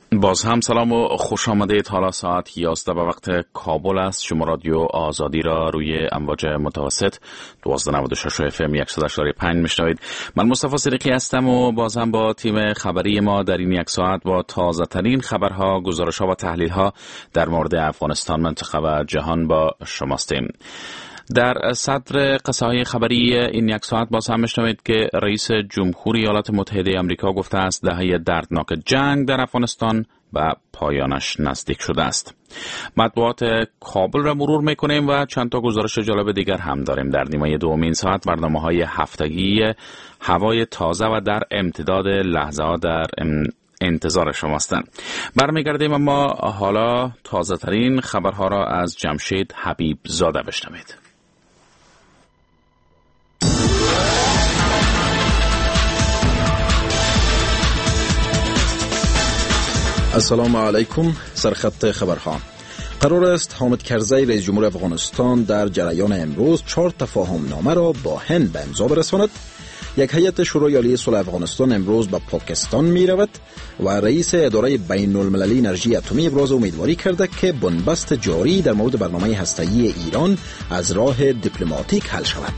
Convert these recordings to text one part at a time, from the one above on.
باز هم سلام و خوش آمدید. حالا ساعت 11 به وقت کابل است. شما رادیو آزادی را روی امواج متوسط 1296 FM 185 میشنوید. من مصطفی صدیقی هستم و باز هم با تیم خبری ما در این یک ساعت با تازه ترین خبرها، گزارش‌ها و تحلیل‌ها در مورد افغانستان، منطقه و جهان با شماستیم. در صدر قصه‌های خبری این یک ساعت باز هم میشنوید که رئیس جمهوری ایالات متحده آمریکا گفته است دهه دردناک جنگ در افغانستان و پایانش نزدیک شده است. مطبوعات کابل را مرور میکنیم و چند تا گزارش جالب دیگر هم داریم. در نیمه دومین ساعت برنامه‌های هفتگی هوای تازه و در امتداد لحظه‌ها در انتظار شماستند. برمیگردیم اما حالا تازه ترین خبرها را از جمشید حبیب زاده بشنوید. السلام علیکم. سرخط خبرها. قرار است حامد کرزی رئیس جمهور افغانستان در جریان امروز 4 تفاهم نامه را با هند به امضا برساند. یک هیئت شورای عالی صلح افغانستان امروز به پاکستان می رود و رئیس اداره بین المللی انرژی اتمی ابراز امیدواری کرده که بنبست جاری در مورد برنامه هسته‌ای ایران از راه دیپلماتیک حل شود.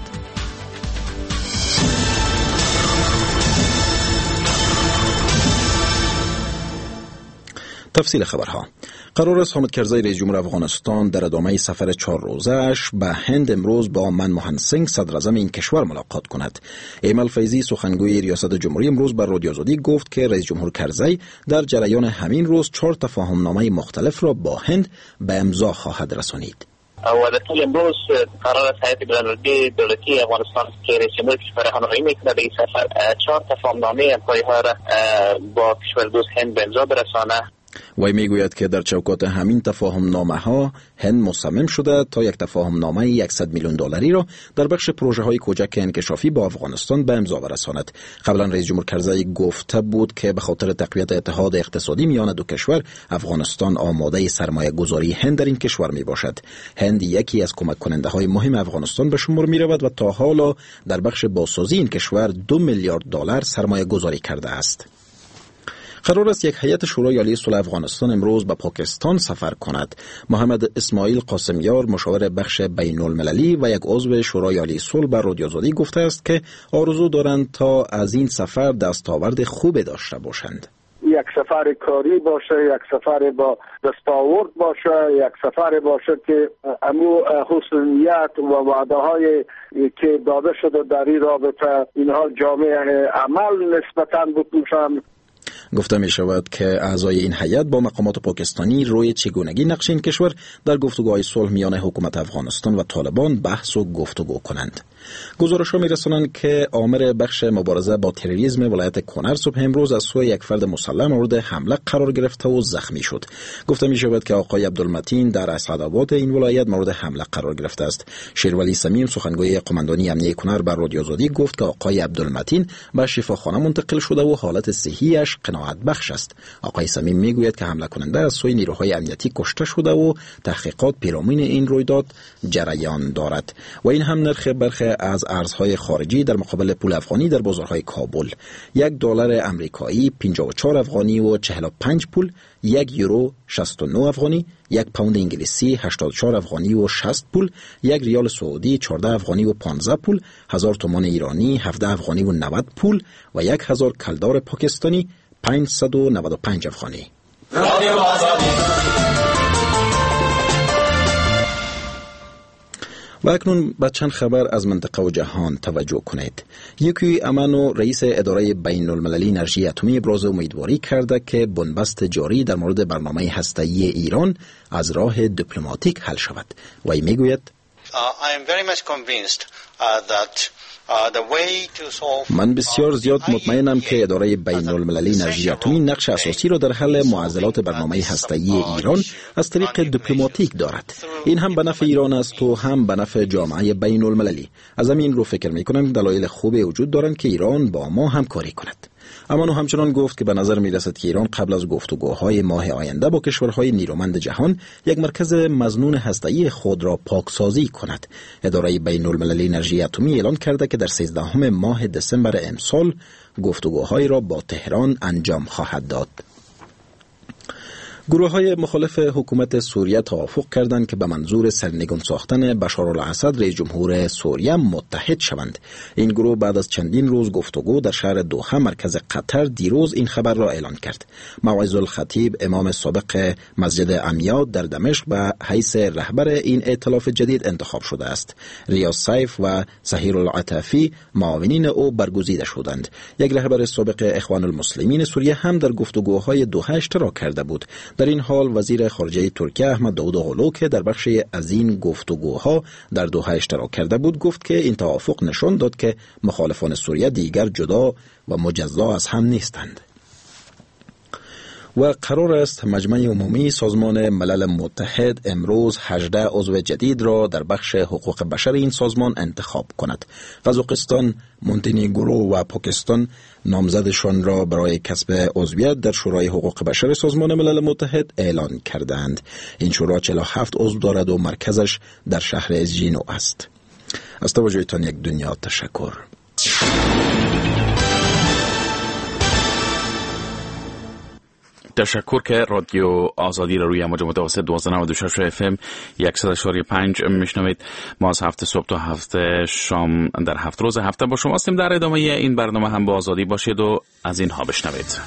تفصیل خبرها. قرار است حامد کرزی رئیس جمهور افغانستان در ادامه سفر 4 روزه‌اش به هند امروز با منموهن سینگ صدر اعظم این کشور ملاقات کند. ایمل فیضی سخنگوی ریاست جمهوری امروز بر رادیو آزادی گفت که رئیس جمهور کرزی در جریان همین روز 4 تفاهم نامه مختلف را با هند به امضا خواهد رسانید. و در طول امروز قرار است هیئت بین‌المللی دولتی افغانستان که رئیس جمهور کشور همراهی می‌کند به این سفر 4 تفاهم‌نامه همکاری‌ها را با کشور دوست هند به امضا برساند. وی میگوید که در چوکات همین تفاهم نامه ها هند مصمم شده تا یک تفاهم نامه $100 میلیون را در بخش پروژه های کوچک انکشافی با افغانستان به امضا برساند. قبلا رئیس جمهور کرزی گفته بود که به خاطر تقویت اتحاد اقتصادی میان دو کشور افغانستان آماده سرمایه گذاری هند در این کشور می باشد. هند یکی از کمک کننده های مهم افغانستان به شمار می رود و تا حالا در بخش بازسازی این کشور $2 میلیارد سرمایه گذاری کرده است. قرار است یک هیئت شورای عالی صلح افغانستان امروز به پاکستان سفر کند. محمد اسماعیل قاسمیار مشاور بخش بین المللی و یک عضو شورای عالی صلح بر رادیو آزادی گفته است که آرزو دارند تا از این سفر دستاورد خوب داشته باشند. یک سفر کاری باشه، یک سفر با دستاورد باشه، یک سفر باشه که امو حسن نیت و وعده های که داده شده در این رابطه اینها جامعه عمل نسبتاً بپوشند. گفته می شود که اعضای این هیئت با مقامات پاکستانی روی چگونگی نقش این کشور در گفتگوهای صلح میان حکومت افغانستان و طالبان بحث و گفتگو کنند. گزارش‌ها می‌رسانند که آمر بخش مبارزه با تروریسم ولایت کنر صبح امروز از سوی یک فرد مسلح مورد حمله قرار گرفته و زخمی شد. گفته می‌شود که آقای عبدالمتین در اسعدآباد این ولایت مورد حمله قرار گرفته است. شیرولی صمیم سخنگوی قماندانی امنیه کنر بر رادیو آزادی گفت که آقای عبدالمتین به شفاخانه منتقل شده و حالت صحیش قناعت بخش است. آقای صمیم میگوید که حمله کننده از سوی نیروهای امنیتی کشته شده و تحقیقات پیرامون این رویداد جریان دارد. و این هم نرخ برخی از ارزهای خارجی در مقابل پول افغانی در بازارهای کابل: $1 امریکایی 54 افغانی و 45 پول، €1 69 افغانی، $1 انگلیسی 84 افغانی و 60 پول، $1 سعودی 14 افغانی و 15 پول، 1000 تومان ایرانی 17 افغانی و 90 پول و 1000 کلدار پاکستانی 595 افغانی. رادیو آزادی. و اکنون به چند خبر از منطقه و جهان توجه کنید. یوکی امانو رئیس اداره بین المللی انرژی اتمی ابراز امیدواری کرده که بنبست جاری در مورد برنامه هسته‌ای ایران از راه دیپلماتیک حل شود. و ای میگوید من بسیار زیاد مطمئنم که اداره بین المللی انرژی اتمی نقش اساسی را در حل معضلات برنامه هسته‌ای ایران از طریق دیپلماتیک دارد. این هم به نفع ایران است و هم به نفع جامعه بین المللی. از همین رو فکر می‌کنم دلایل خوبی وجود دارند که ایران با ما همکاری کند. اما همچنان گفت که به نظر می رسد که ایران قبل از گفتگوهای ماه آینده با کشورهای نیرومند جهان یک مرکز مظنون هسته‌ای خود را پاکسازی کند. اداره بین المللی انرژی اتمی اعلان کرده که در 13 ماه دسامبر امسال گفتگوهای را با تهران انجام خواهد داد. گروه‌های مخالف حکومت سوریه توافق کردند که به منظور سرنگون ساختن بشار الاسد رئیس جمهور سوریه متحد شوند. این گروه بعد از چندین روز گفتگو در شهر دوحه مرکز قطر دیروز این خبر را اعلان کرد. موعظ الخطیب امام سابق مسجد امیاد در دمشق به حیث رهبر این ائتلاف جدید انتخاب شده است. ریاض سیف و سهیر العطافی معاونین او برگزیده شدند. یک رهبر سابق اخوان المسلمین سوریه هم در گفتگوهای دوحه اشتراک کرده بود. در این حال وزیر خارجه ترکیه احمد داوودوغلو که در بخشی از این گفتگوها در دوحه اشتراک کرده بود گفت که این توافق نشان داد که مخالفان سوریه دیگر جدا و مجزا از هم نیستند. و قرار است مجمع عمومی سازمان ملل متحد امروز 18 عضو جدید را در بخش حقوق بشر این سازمان انتخاب کند. قزاقستان، مونتنگرو و پاکستان نامزدشان را برای کسب عضویت در شورای حقوق بشر سازمان ملل متحد اعلان کردند. این شورا 47 عضو دارد و مرکزش در شهر ژینو است. از توجهتان یک دنیا تشکر. تشکر که رادیو آزادی را روی امواج متوسط 1296 FM 100.5 میشنوید. ما از هفته صبح تا هفته شام در 7 روز هفته با شما هستیم. در ادامه این برنامه هم با آزادی باشید و از اینها بشنوید.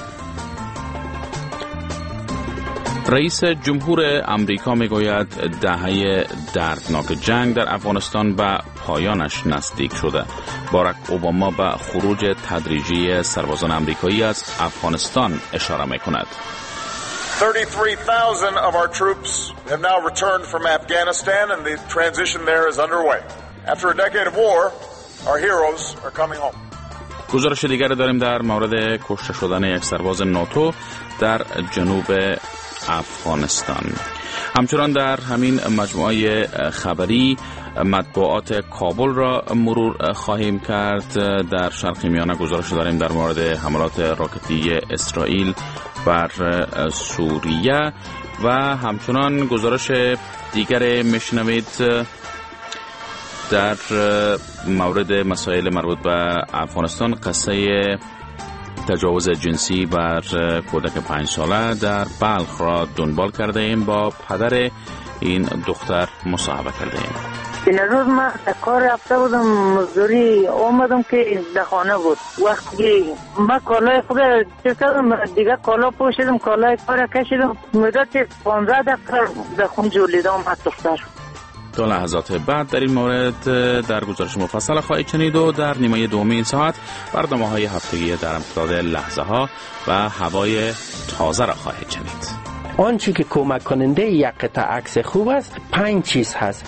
رئیس جمهور امریکا میگوید دهه دردناک جنگ در افغانستان به پایانش نزدیک شده. باراک اوباما به خروج تدریجی سربازان امریکایی از افغانستان اشاره میکند. 33,000 of our troops have now returned from Afghanistan and the transition there is underway. After a decade of war, our heroes are coming home. گزارش دیگری داریم در مورد کشته شدن یک سرباز ناتو در جنوب افغانستان. همچنان در همین مجموعه خبری مطبوعات کابل را مرور خواهیم کرد. در شرق میانه گزارش داریم در مورد حملات راکتی اسرائیل بر سوریه و همچنان گزارش دیگر میشنوید در مورد مسائل مربوط به افغانستان. قصه تجاوز جنسی بر کودک 5 ساله در بلخ را دنبال کرده ایم. با پدر این دختر مصاحبه کرده ایم. این روز من در کار رفته بودم مزدوری، آمدم که در خانه بود. وقتی من کالای خود چیز کردم دیگه کالا پوشیدم، کالای کار کشیدم، مدت 15 دقیقه در خون جولیدم دختر. تا لحظات بعد در این مورد در گزارش مفصل خواهید شنید و در نیمه دوم این ساعت برنامه‌های هفتگی در امتداد لحظه ها و هوای تازه را خواهید شنید. آنچه که کمک کننده یک قطعه عکس خوب است 5 چیز هست.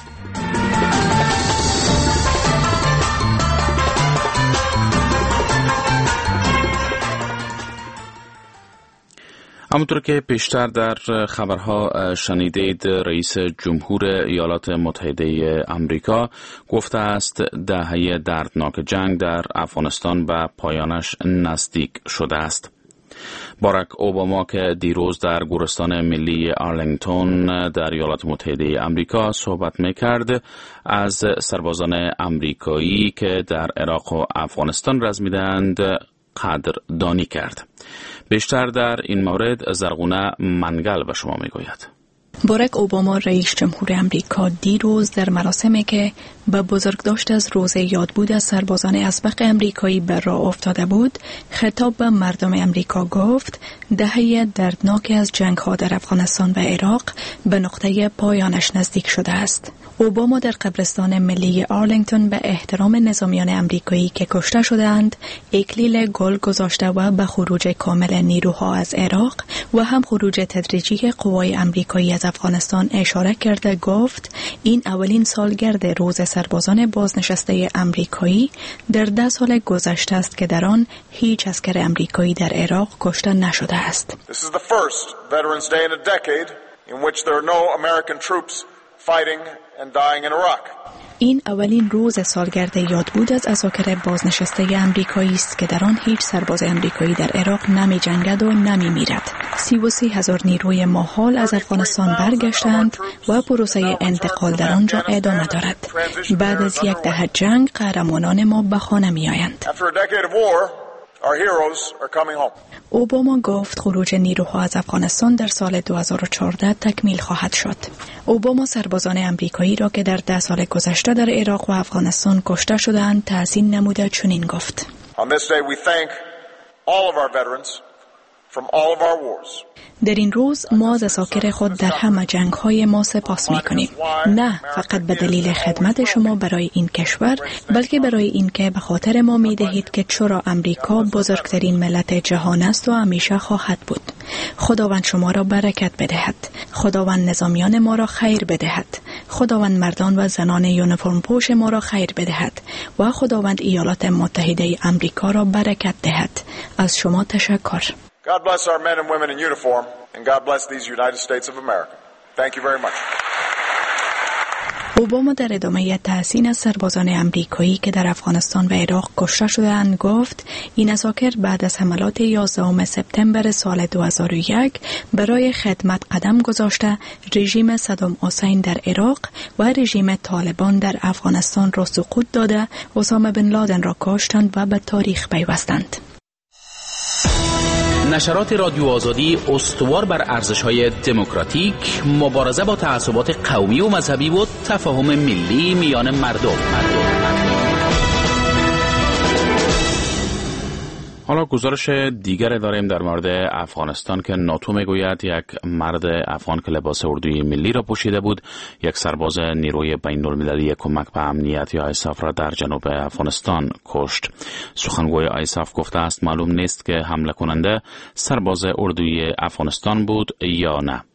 همونطور که پیشتر در خبرها شنیدید، رئیس جمهور ایالات متحده آمریکا گفته است دهه دردناک جنگ در افغانستان به پایانش نزدیک شده است. باراک اوباما که دیروز در گورستان ملی آرلینگتون در ایالات متحده آمریکا صحبت می‌کرد، از سربازان آمریکایی که در عراق و افغانستان رزمیدند قدردانی کرد. بیشتر در این مورد زرغونه منگل به شما میگوید. باراک اوباما رئیس جمهور امریکا دیروز در مراسمی که به بزرگداشت از روز یادبود از سربازان اسبق امریکایی بر راه افتاده بود، خطاب به مردم امریکا گفت دهه دردناک از جنگ‌ها در افغانستان و عراق به نقطه پایانش نزدیک شده است. اوباما در قبرستان ملی آرلینگتون به احترام نظامیان امریکایی که کشته شدند اکلیل گل گذاشته و به خروج کامل نیروها از عراق و هم خروج تدریجی قوای امریکایی از افغانستان اشاره کرده گفت این اولین سالگرد روز سربازان بازنشسته امریکایی در 10 سال گذشته است که در آن هیچ عسکر امریکایی در عراق کشته نشده است. This is the first Veterans Day in a decade in which there are no American troops fighting and dying in Iraq. این اولین روز سالگرد یادبود از عساکر بازنشسته امریکایی است که در آن هیچ سرباز امریکایی در عراق نمی جنگد و نمی میرد. 33,000 نیروی ماحال از افغانستان برگشتند و پروسه انتقال در آنجا ادامه دارد. بعد از یک دهه جنگ قهرمانان ما به خانه می آیند. اوباما گفت خروج نیروها از افغانستان در سال 2014 تکمیل خواهد شد. اوباما سربازان امریکایی را که در 10 سال گذشته در عراق و افغانستان کشته شدند تحسین نموده چنین گفت: On this day we thank all of our veterans from all of our wars. در این روز ما از اساکر خود در همه جنگ‌های ما سپاس می‌کنیم، نه فقط به دلیل خدمت شما برای این کشور، بلکه برای اینکه به خاطر ما می‌دهید که چرا امریکا بزرگترین ملت جهان است و همیشه خواهد بود. خداوند شما را برکت بدهد. خداوند نظامیان ما را خیر بدهد. خداوند مردان و زنان یونیفرم پوش ما را خیر بدهد و خداوند ایالات متحده امریکا را برکت دهد. از شما تشکر. God bless our men and women in uniform, and God bless these United States of America. Thank you very much. اوباما در ادامه تحسین از سربازان امریکایی که در افغانستان و عراق کشته شدند گفت این اساکر بعد از حملات 11 سپتامبر سال 2001 برای خدمت قدم گذاشته رژیم صدام حسین در عراق و رژیم طالبان در افغانستان را سقوط داده اسامه بن لادن را کشتند و به تاریخ پیوستند. نشرات رادیو آزادی استوار بر ارزش‌های دموکراتیک، مبارزه با تعصبات قومی و مذهبی و تفاهم ملی میان مردم. حالا گزارش دیگر داریم در مورد افغانستان که ناتو میگوید یک مرد افغان که لباس اردوی ملی را پوشیده بود یک سرباز نیروی بین المللی کمک به امنیت یا آیساف را در جنوب افغانستان کشت. سخنگوی آیساف گفته است معلوم نیست که حمله کننده سرباز اردوی افغانستان بود یا نه.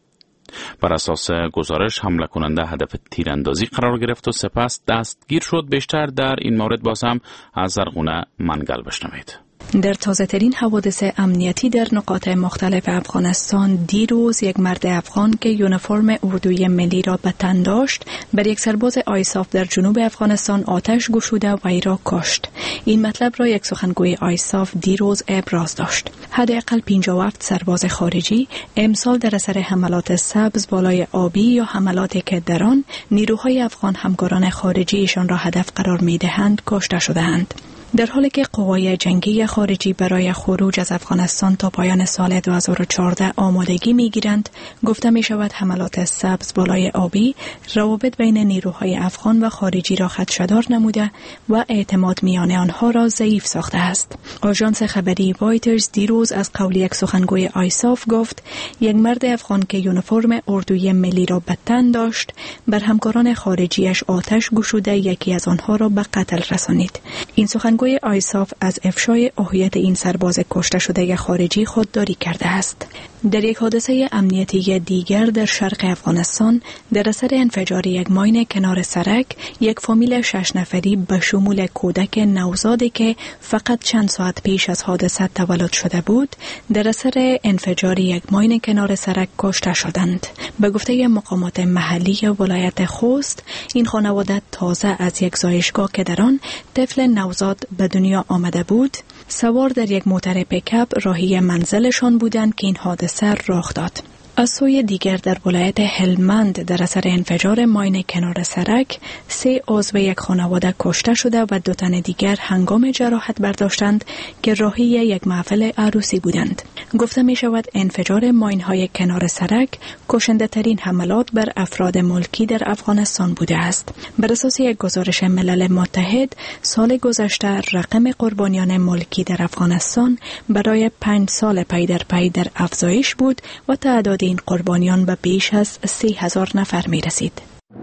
بر اساس گزارش حمله کننده هدف تیراندازی قرار گرفت و سپس دستگیر شد. بیشتر در این مورد باز هم از زرغونه منگل بشنوید. در تازه ترین حوادث امنیتی در نقاط مختلف افغانستان دیروز یک مرد افغان که یونیفرم اردوی ملی را به تن داشت بر یک سرباز آیساف در جنوب افغانستان آتش گشوده و وی را کشت. این مطلب را یک سخنگوی آیساف دیروز ابراز داشت. حداقل 57 سرباز خارجی امسال در اثر حملات سبز بالای آبی یا حملاتی که در آن نیروهای افغان همکاران خارجیشان را هدف قرار می‌دهند کشته شده‌اند. در حالی که قوای جنگی خارجی برای خروج از افغانستان تا پایان سال 2014 آمادگی می‌گیرند، گفته می‌شود حملات سبز بالای آبی روابط بین نیروهای افغان و خارجی را خدشه‌دار نموده و اعتماد میان آنها را ضعیف ساخته است. آژانس خبری رایترز دیروز از قول یک سخنگوی آیساف گفت یک مرد افغان که یونیفرم اردوی ملی را به تن داشت بر همکاران خارجیش آتش گشوده یکی از آنها را به قتل رسانید. این سخنگوی آیساف از افشای هویت این سرباز کشته شده خارجی خودداری کرده است. در یک حادثه امنیتی دیگر در شرق افغانستان در اثر انفجار یک ماین کنار سرک یک فامیل 6 نفری به شمول کودک نوزادی که فقط چند ساعت پیش از حادثه تولد شده بود در اثر انفجار یک ماین کنار سرک کشته شدند. به گفته مقامات محلی ولایت خوست این خانواده تازه از یک زایشگاه که در آن طفل نوزاد به دنیا آمده بود سوار در یک موتر پیکاپ راهی منزلشان بودند که این حادثه رخ داد. از سوی دیگر در ولایت هلمند در اثر انفجار ماین کنار سرک 3 عضو یک خانواده کشته شده و 2 تن دیگر هنگام جراحت برداشتند که راهی یک محفل عروسی بودند. گفته می شود انفجار ماین های کنار سرک کشنده ترین حملات بر افراد ملکی در افغانستان بوده است. بر اساس یک گزارش ملل متحد سال گذشته رقم قربانیان ملکی در افغانستان برای 5 سال پی در افزایش بود و تعداد این قربانیان به بیش از 30,000 نفر می رسید.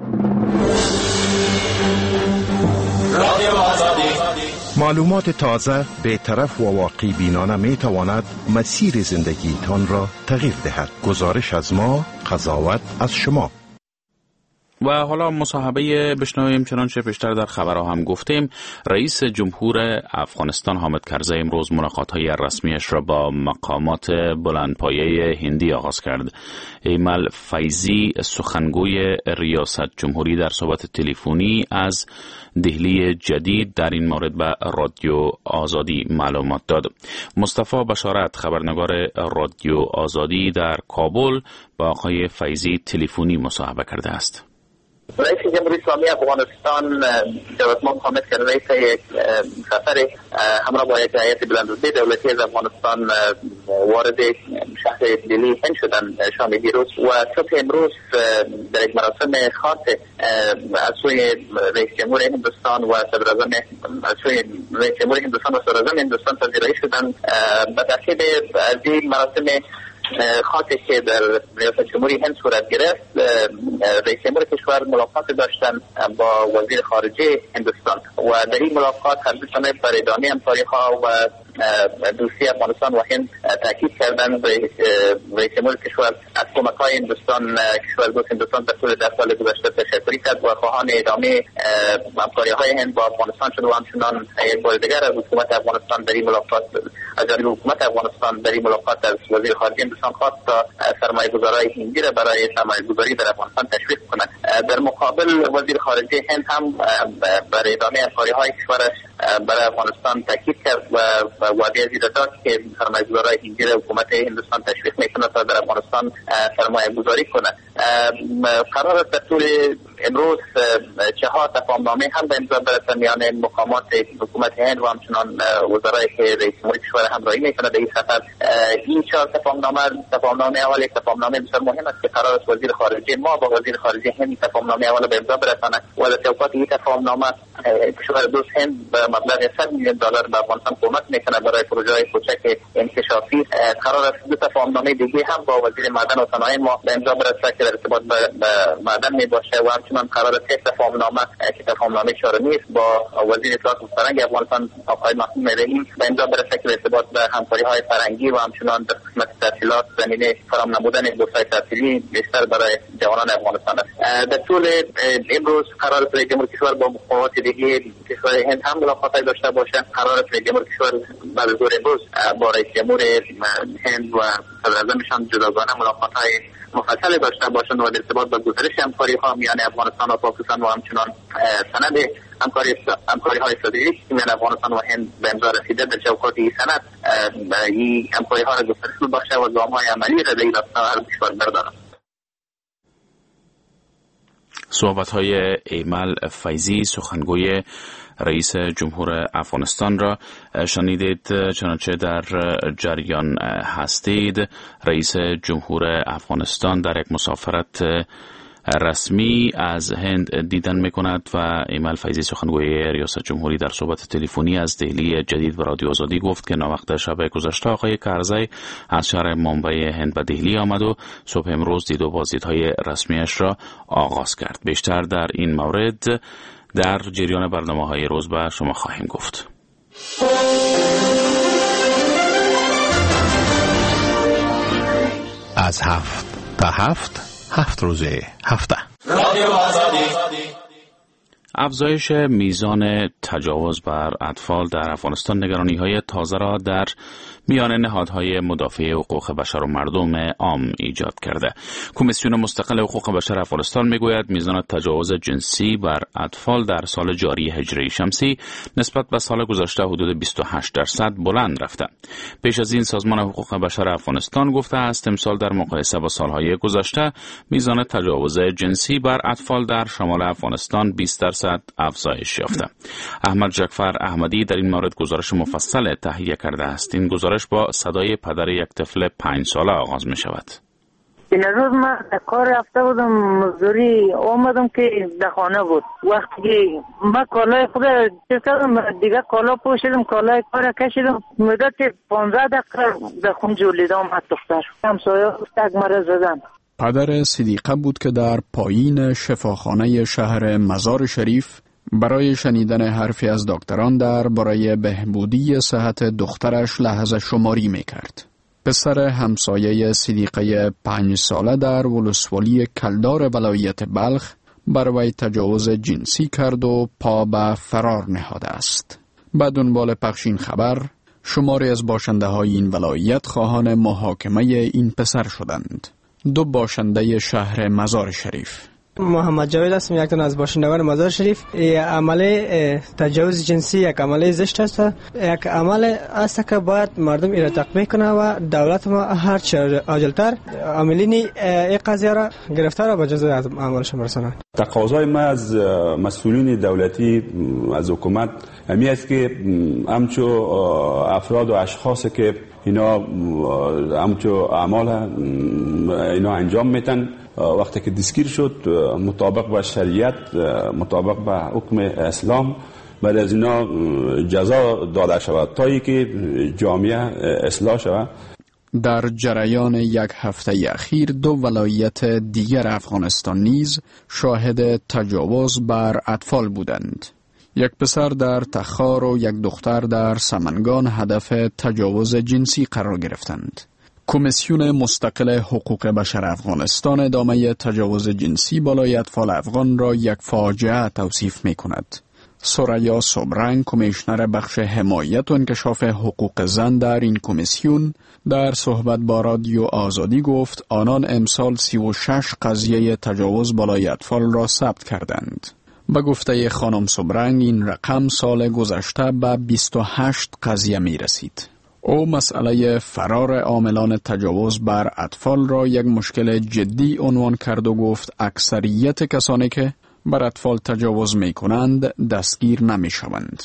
معلومات تازه به طرف و واقعی بینانه می تواند مسیر زندگیتان را تغییر دهد. گزارش از ما، قضاوت از شما. و حالا مصاحبه بشنویم. چنانچه پیشتر در خبرها هم گفتیم رئیس جمهور افغانستان حامد کرزی امروز ملاقات‌های رسمیش را با مقامات بلندپایه هندی آغاز کرد. ایمل فیضی سخنگوی ریاست جمهوری در صحبت تلفنی از دهلی جدید در این مورد به رادیو آزادی معلومات داد. مصطفی بشارت خبرنگار رادیو آزادی در کابل با آقای فیضی تلفنی مصاحبه کرده است. رئیس جمهوری اسلامی افغانستان جواد مام حامد که رئیس یک سفر همراه با یک هیئت بلندرتبه دولتی از افغانستان وارد شهر دهلی هند شدند شام دیروز و صبح امروز در یک مراسم خاص از سوی رئیس جمهور هندوستان و صدراعظم از سوی رئیس جمهور هندوستان و صدراعظم هندوستان پذیرایی شدند. به ترتیب از این مراسم خاصی که در ریاست جمهوری هند صورت گرفت، رئیس جمهور کشور ملاقات داشتن با وزیر خارجه هندوستان و در این ملاقات هر دو طرف بر ادامه همکاری‌ها و دوستی افغانستان و هند تاکید کردند. رئیس جمهور کشور از کمک‌های هندوستان کشور دوست هندوستان در طول 10 سال گذشته تشکر کرد و خواهان ادامه همکاری‌های هند با افغانستان شد و همچنان یک بار دیگر از حکومت افغانستان در این ملاقات از جانب حکومت افغانستان در این ملاقات از وزیر خارجه هندوستان خواست تا سرمایه‌گذارای هندی را برای سرمایه‌گذاری در افغانستان تشویق کنند. در مقابل وزیر خارجه هند هم برای ادامه همکاری‌های کشورش برای افغانستان تاکید کرد و وعده از این داد که سرمایه‌گذارای هندی را حکومت هندوستان تشویق می‌کند تا در افغانستان سرمایه‌گذاری کنند. قرار است در طول امروز 4 تفاهمنامه هم به امضا برسد میان مقامات حکومت هند و همچنان وزرایی که رئیس جمهور کشور همراهی می‌کند در این سفر. این 4 تفاهمنامه اول یک تفاهمنامه بسیار مهم است که قرار است وزیر خارجه ما با وزیر خارجه هند تفاهمنامه اول به امضا برساند و در چوکات این تفاهمنامه کشور دوست هند به مبلغ $100 میلیون به افغانستان کمک می‌کند برای پروژه‌های کوچک انکشافی. قرار است دو تفاهمنامه دیگه هم با وزیر معدن و صنایع ما به امضا برسد که در ارتباط به معدن میباشه و همچنان قرار است یک تفاهمنامه که تفاهمنامه چهارمی است با وزیر اطلاعات و فرهنگ افغانستان آقای محمود رحیم به امضا برسد که در ارتباط به همکاری‌های فرهنگی و همچنان در قسمت تحصیلات زمینه فراهم نمودن بورس‌های تحصیلی بیشتر برای جوانان افغانستان است. در طول امروز قرار است رئیس جمهور کشور با مقامات دیگه کشور هند هم ملاقات داشته باشه. قرار است رئیس جمهور کشور بعد از ظهر امروز با رئیس جمهور هند و صدراعظمشان جداگانه ملاقات‌های مفصل داشته باشند و در ارتباط با گزارش همکاری‌ها میان افغانستان و پاکستان و همچنان سند همکاری‌های استراتژیک میان افغانستان و هند به امضا رسیده در چوکات این سند این همکاری‌ها را گسترش ببخشه و گام‌های عملی را در این راستا هر کشور بردارد. صحبت‌های ایمل فیضی سخنگوی رئیس جمهور افغانستان را شنیدید. چنانچه در جریان هستید، رئیس جمهور افغانستان در یک مسافرت رسمی از هند دیدن می‌کند و ایمل فیضی سخنگوی ریاست جمهوری در صحبت تلفنی از دهلی جدید به رادیو آزادی گفت که ناوقت شب گذشته آقای کرزی از شهر ممبئی هند به دهلی آمد و صبح امروز دید و بازدیدهای رسمیش را آغاز کرد. بیشتر در این مورد در جریان برنامه‌های روز به شما خواهیم گفت. از 7 تا 7 روز هفته افزایش میزان تجاوز بر اطفال در افغانستان نگرانی‌های تازه را در میان نهادهای مدافع حقوق بشر و مردم عام ایجاد کرده. کمیسیون مستقل حقوق بشر افغانستان میگوید میزان تجاوز جنسی بر اطفال در سال جاری هجری شمسی نسبت به سال گذشته حدود 28% بلند رفته. پیش از این سازمان حقوق بشر افغانستان گفته است امسال در مقایسه با سالهای گذشته میزان تجاوز جنسی بر اطفال در شمال افغانستان 20% افزایش یافته. احمد جعفر احمدی در این مورد گزارش مفصل تهیه کرده است. این گزارش با صدای پدر یک طفل 5 ساله آغاز می شود. این روز من در کار رفته بودم مزدوری، آمدم که در خانه بود. وقتی که من کالای خود چیز کردم دیگه کالا پوشیدم، کالای کار کشیدم، مدت 15 دقیقه در خون جولیدم از دختر. همسایه تگ مرا زدن. پدر صدیقه بود که در پایین شفاخانه شهر مزار شریف برای شنیدن حرفی از دکتران برای بهبودی صحت دخترش لحظه شماری میکرد. پسر همسایه صدیقه 5 ساله در ولسوالی کلدار ولایت بلخ بر وی تجاوز جنسی کرد و پا به فرار نهاده است. به دنبال پخش این خبر، شماری از باشنده های این ولایت خواهان محاکمه این پسر شدند. 2 باشنده شهر مزار شریف، محمد جاوید هستم، یک تن از باشندگان مزار شریف. عمل تجاوز جنسی یک عمل زشت است، یک عمل است که باید مردم این را تطبیق کنه و دولت ما هر چه عاجلتر عاملین این قضیه را گرفتار و به جزای از عملش برسانند. تقاضای ما از مسئولین دولتی، از حکومت همی است که همچو افراد و اشخاص که اینا همچو اعمال اینا انجام میتن وقتی که دستگیر شد مطابق با شریعت، مطابق با حکم اسلام بعد از اینا جزا داده شود تا که جامعه اصلاح شود. در جریان یک هفته اخیر دو ولایت دیگر افغانستان نیز شاهد تجاوز بر اطفال بودند. یک پسر در تخار و یک دختر در سمنگان هدف تجاوز جنسی قرار گرفتند. کمیسیون مستقل حقوق بشر افغانستان ادامه تجاوز جنسی بالای اطفال افغان را یک فاجعه توصیف می کند. سریا صبرنگ، کمیشنر بخش حمایت و انکشاف حقوق زن در این کمیسیون، در صحبت با رادیو آزادی گفت آنان امسال 36 قضیه تجاوز بالای اطفال را ثبت کردند. به گفته خانم صبرنگ این رقم سال گذشته به 28 قضیه می رسید. او مسئله فرار عاملان تجاوز بر اطفال را یک مشکل جدی عنوان کرد و گفت اکثریت کسانی که بر اطفال تجاوز می کنند دستگیر نمی شوند.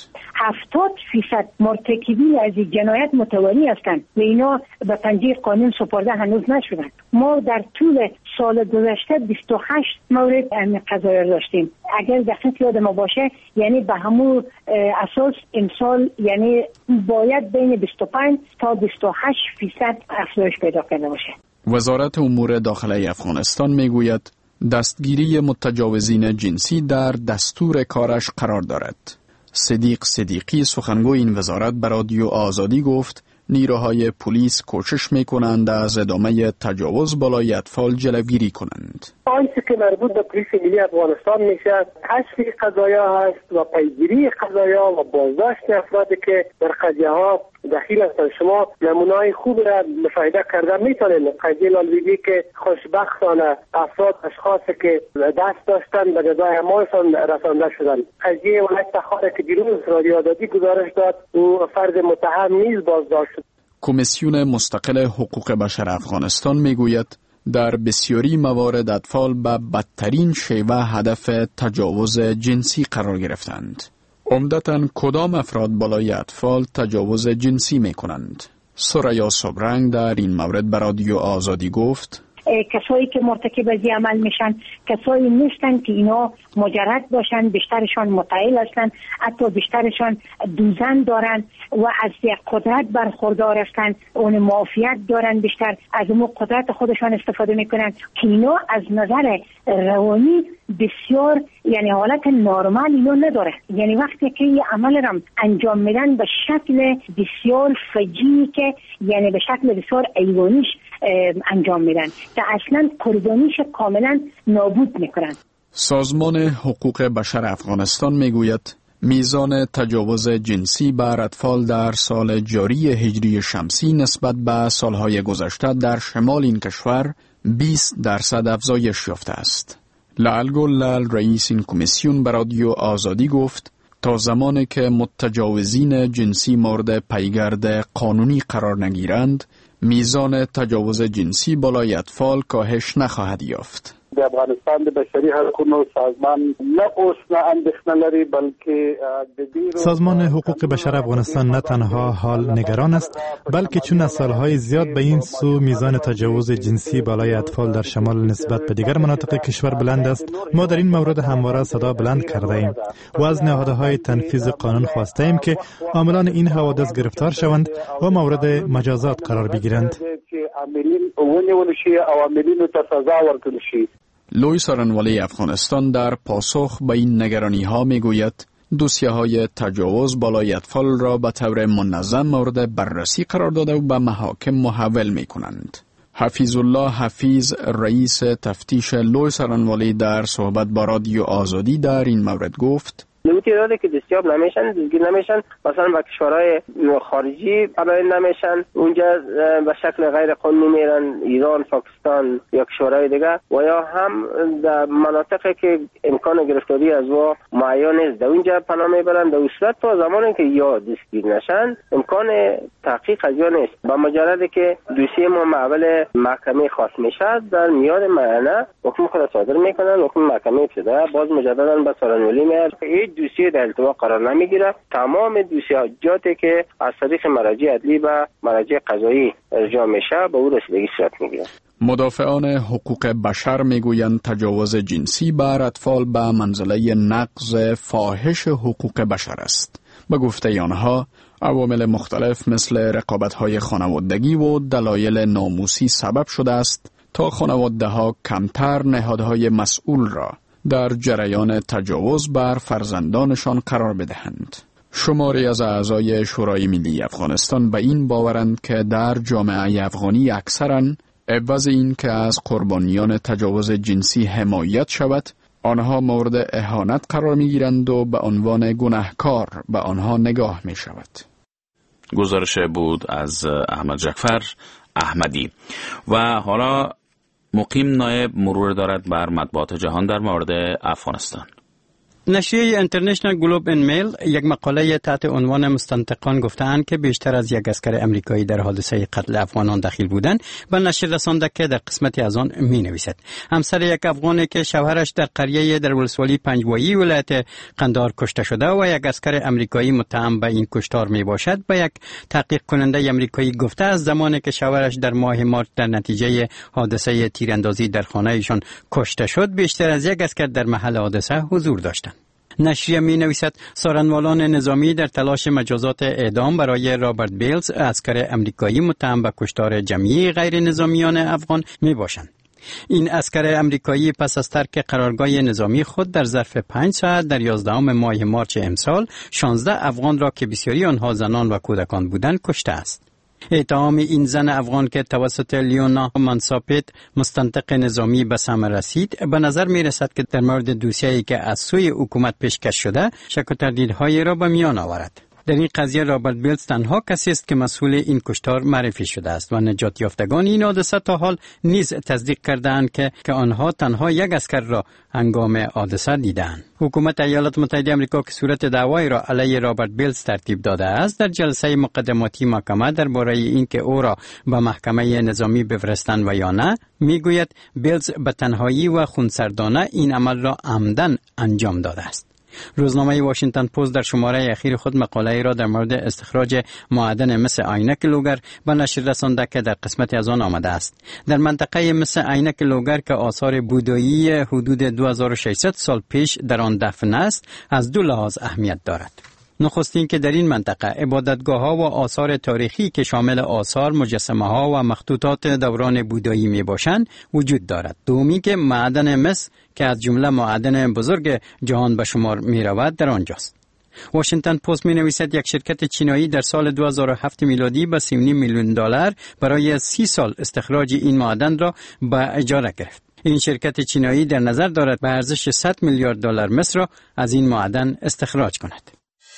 70% مرتکبین از این جنایت متولی هستند و اینا به پنجه قانون سپرده هنوز نشدند. ما در طول سال گذشته 28 مورد قضایی داشتیم. اگر دقیق یاد ما باشه یعنی به همون اساس امسال یعنی باید بین 25 تا 28% افزایش پیدا کرده باشه. وزارت امور داخلی افغانستان می گوید دستگیری متجاوزین جنسی در دستور کارش قرار دارد. صدیق صدیقی سخنگوی این وزارت به رادیو آزادی گفت نیروهای پلیس کوشش میکنند از ادامه تجاوز بالای اطفال جلوگیری کنند. آنچه که مربوط به پلیس ملی افغانستان میشه کشف قضایا هست و پیگیری قضایا و بازداشت افرادی که در قضیه ها دخیل هستند. شما نمونه‌های خوب را مشاهده کرده میتونید. قضیه لالویدی که خوشبختانه افراد اشخاصی که دست داشتن به جزای اعمالشان رسانده شدند. قضیه ولایت تخار که دیروز رادیو آزادی گزارش داد او فرد متهم نیز بازداشت شد. کمیسیون مستقل حقوق بشر افغانستان میگوید در بسیاری موارد اطفال به بدترین شیوه هدف تجاوز جنسی قرار گرفتند. عمدتاً کدام افراد بالای اطفال تجاوز جنسی می کنند؟ سریا صبرنگ در این مورد به رادیو آزادی گفت کسایی که مرتکب از این عمل میشن کسایی نیستن که اینا مجرد باشن، بیشترشان متعهل هستن، حتی بیشترشان دوزن دارن و از یک قدرت برخوردار هستن، اون معافیت دارن، بیشتر از اون قدرت خودشان استفاده میکنن که اینا از نظر روانی بسیار یعنی حالت نرمال اینو نداره. یعنی وقتی که یه عمل رو انجام میدن به شکل بسیار فجیعی که یعنی به شکل بسیار ایوانیش انجام میدن که اصلا قربانیش کاملا نابود میکنن. سازمان حقوق بشر افغانستان میگوید میزان تجاوز جنسی بر اطفال در سال جاری هجری شمسی نسبت به سالهای گذشته در شمال این کشور 20% افزایش یافته است. لعلگل رئیس این کمیسیون به رادیو آزادی گفت تا زمانی که متجاوزین جنسی مورد پیگرد قانونی قرار نگیرند میزان تجاوز جنسی بالای اطفال کاهش نخواهد یافت. د افغانستان د بشري حقوقو سازمان نه اوس نه اندېښنه لري بلکې سازمان حقوق بشر افغانستان نه تنها حال نگران است بلکه چون از سالهای زیاد به این سو میزان تجاوز جنسی بالای اطفال در شمال نسبت به دیگر مناطق کشور بلند است، ما در این مورد همواره صدا بلند کرده ایم و از نهادهای تنفیذ قانون خواسته ایم که عاملان این حوادث گرفتار شوند و مورد مجازات قرار بگیرند. لوی سارنوالی افغانستان در پاسخ به این نگرانی ها می گوید دوسیه های تجاوز بالای اطفال را به طور منظم مورد بررسی قرار داده و به محاکم محول می کنند. حفیظ الله حفیظ رئیس تفتیش لوی سارنوالی در صحبت با رادیو آزادی در این مورد گفت لوتی تعدادی که دستیاب نمیشن، دستگیر نمیشن، مثلا به کشورهای خارجی پناهنده نمیشن، اونجا به شکل غیر قانونی میرن، ایران، پاکستان یا کشورهای دیگه، و یا هم در مناطقی که امکان گرفتاری از وا معین نیست در اونجا پناه میبرن. در صورت تا زمانی که یا دستگیر نشن امکان تحقیق از یا نیست. با مجرد که دوسیه ما معول محکمه خاص میشه در میاد معینه حکم خود صادر میکنن، حکم محکمه ابتدایی باز مجددا به سارنولی میاد. هیچ دوسیه در التوا قرار نمیگیره. تمام دوسیه‌جاتی که از طریق مراجع عدلی و مراجع قضایی ارجاع میشه به او رسیدگی صورت میگیره. مدافعان حقوق بشر میگویند تجاوز جنسی بر اطفال به منزله نقض فاحش حقوق بشر است. به گفته آنها عوامل مختلف مثل رقابت‌های خانوادگی و دلایل ناموسی سبب شده است تا خانواده‌ها کمتر نهادهای مسئول را در جریان تجاوز بر فرزندانشان قرار بدهند. شماری از اعضای شورای ملی افغانستان به این باورند که در جامعه افغانی اکثراً عوض این که از قربانیان تجاوز جنسی حمایت شود، آنها مورد اهانت قرار می‌گیرند و به عنوان گناهکار به آنها نگاه می‌شود. گزارش بود از احمد جعفر احمدی. و حالا مقیم نایب مرور دارد بر مطبوعات جهان در مورد افغانستان. نشریه اینترنشنال گلوب ان میل یک مقاله تحت عنوان مستنطقان گفتند که بیشتر از یک عسکر امریکایی در حادثه قتل افغانان دخیل بودند و نشر رسانده که در قسمتی از آن می نویسد همسر یک افغانی که شوهرش در قریه در ولسوالی پنجوایی ولایت قندهار کشته شده و یک عسکر امریکایی متهم به این کشتار می باشد به یک تحقیق کننده امریکایی گفته از زمانی که شوهرش در ماه مارس در نتیجه حادثه تیراندازی در خانه ایشان کشته شد بیشتر از یک عسکر در محل حادثه حضور داشتند. نشریه می نویسد سارنوالان نظامی در تلاش مجازات اعدام برای رابرت بیلز عسکر امریکایی متهم به کشتار جمعی غیر نظامیان افغان می باشند. این عسکر امریکایی پس از ترک قرارگاه نظامی خود در ظرف 5 ساعت در 11 ماه مارس امسال 16 افغان را که بسیاری آنها زنان و کودکان بودند کشته است. اتهام این زن افغان که توسط لیونا منساپت مستنطق نظامی به ثمر رسید به نظر می رسد که در مورد دوسیه‌ای که از سوی حکومت پیشکش شده شک و تردیدهایی را به میان آورد. در این قضیه رابرت بیلز تنها کسی است که مسئول این کشتار معرفی شده است و نجات یافتگان این حادثه تا حال نیز تصدیق کردند که آنها تنها یک عسکر را هنگام حادثه دیدند. حکومت ایالات متحده آمریکا که صورت دعوایی را علیه رابرت بیلز ترتیب داده است در جلسه مقدماتی محکمه درباره اینکه او را به محکمه نظامی بفرستند و یا نه میگوید بیلز به تنهایی و خونسردانه این عمل را عمدن انجام داده است. روزنامه واشنگتن پست در شماره اخیر خود مقاله را در مورد استخراج معدن مس عینک لوگر به نشر رسانده که در قسمتی از آن آمده است. در منطقه مس عینک لوگر که آثار بودایی حدود 2600 سال پیش در آن دفن است از دو لحاظ اهمیت دارد. نخستین که در این منطقه عبادتگاه‌ها و آثار تاریخی که شامل آثار، مجسمه‌ها و مخطوطات دوران بودایی میباشند وجود دارد. دومی که معدن مس که از جمله معادن بزرگ جهان به شمار می رود در آنجاست. واشنگتن پست می نویسد یک شرکت چینایی در سال 2007 میلادی با $30 میلیون برای 30 سال استخراج این معدن را به اجاره گرفت. این شرکت چینایی در نظر دارد به ارزش $100 میلیارد مصر را از این معدن استخراج کند.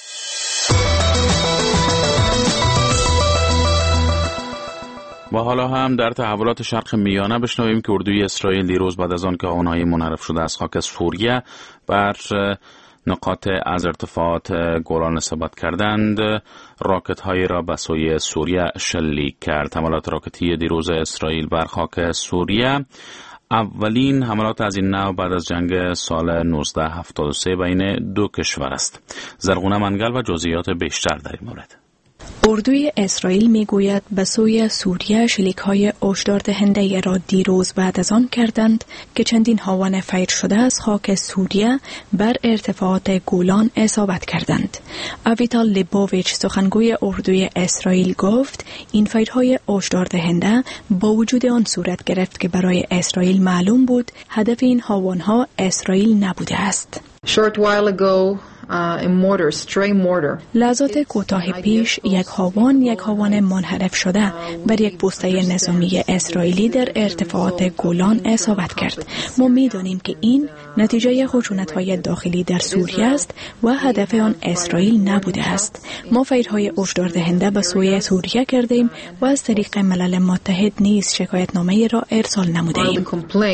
و حالا هم در تحولات شرق میانه بشنویم که اردوی اسرائیل دیروز بعد از آن که آنهای منحرف شده از خاک سوریه بر نقاط از ارتفاعات گولان اصابت کردند راکت هایی را به سوی سوریه شلیک کرد. حملات راکتی دیروز اسرائیل بر خاک سوریه اولین حملات از این نوع بعد از جنگ سال 1973 بین دو کشور است. زرغونه منگل و جزئیات بیشتر در این مورد. اردوی اسرائیل میگوید به سوی سوریه شلیک‌های هشداردهنده را دیروز بعد از آن کردند که چندین هاون فیر شده از خاک سوریه بر ارتفاعات گولان اصابت کردند. آویتال لیبوویچ سخنگوی اردوی اسرائیل گفت این فیرهای هشداردهنده با وجود آن صورت گرفت که برای اسرائیل معلوم بود هدف این هاون‌ها اسرائیل نبوده است. Short while ago لحظات کوتاه پیش یک هاوان منحرف شده بر یک پوسته نظامی اسرائیلی در ارتفاعات گولان اصابت کرد. ما می‌دانیم که این نتیجه خشونت‌های داخلی در سوریه است و هدف آن اسرائیل نبوده است. ما فایل‌های هشداردهنده به سوی سوریه کردیم و از طریق ملل متحد نیز شکایتنامه را ارسال نموده‌ایم.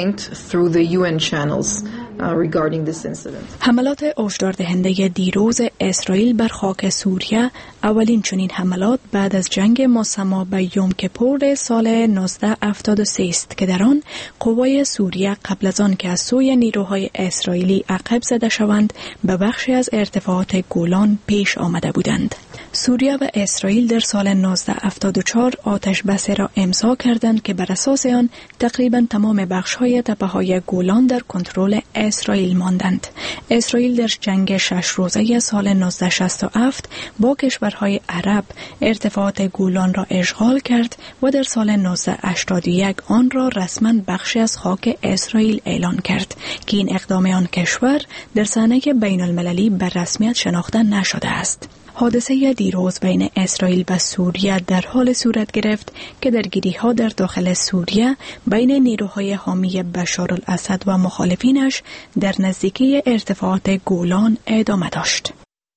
حملات هشداردهنده دیروز اسرائیل بر خاک سوریه اولین چنین حملات بعد از جنگ مسما به یوم کپور سال 1973 است که در آن قوای سوریه قبل از آن که از سوی نیروهای اسرائیلی عقب زده شوند به بخشی از ارتفاعات گولان پیش آمده بودند. سوریه و اسرائیل در سال 1974 آتش بس را امضا کردند که بر اساس آن تقریبا تمام بخش‌های تپه‌های گولان در کنترل اسرائیل ماندند. اسرائیل در جنگ 6 روزه سال 1967 با کشورهای عرب ارتفاعات گولان را اشغال کرد و در سال 1981 آن را رسما بخشی از خاک اسرائیل اعلان کرد که این اقدام آن کشور در صحنه بین المللی به رسمیت شناخته نشده است. حادثه دیروز بین اسرائیل و سوریه در حال صورت گرفت که درگیری‌ها در داخل سوریه بین نیروهای حامی بشارالاسد و مخالفینش در نزدیکی ارتفاعات گولان ادامه داشت.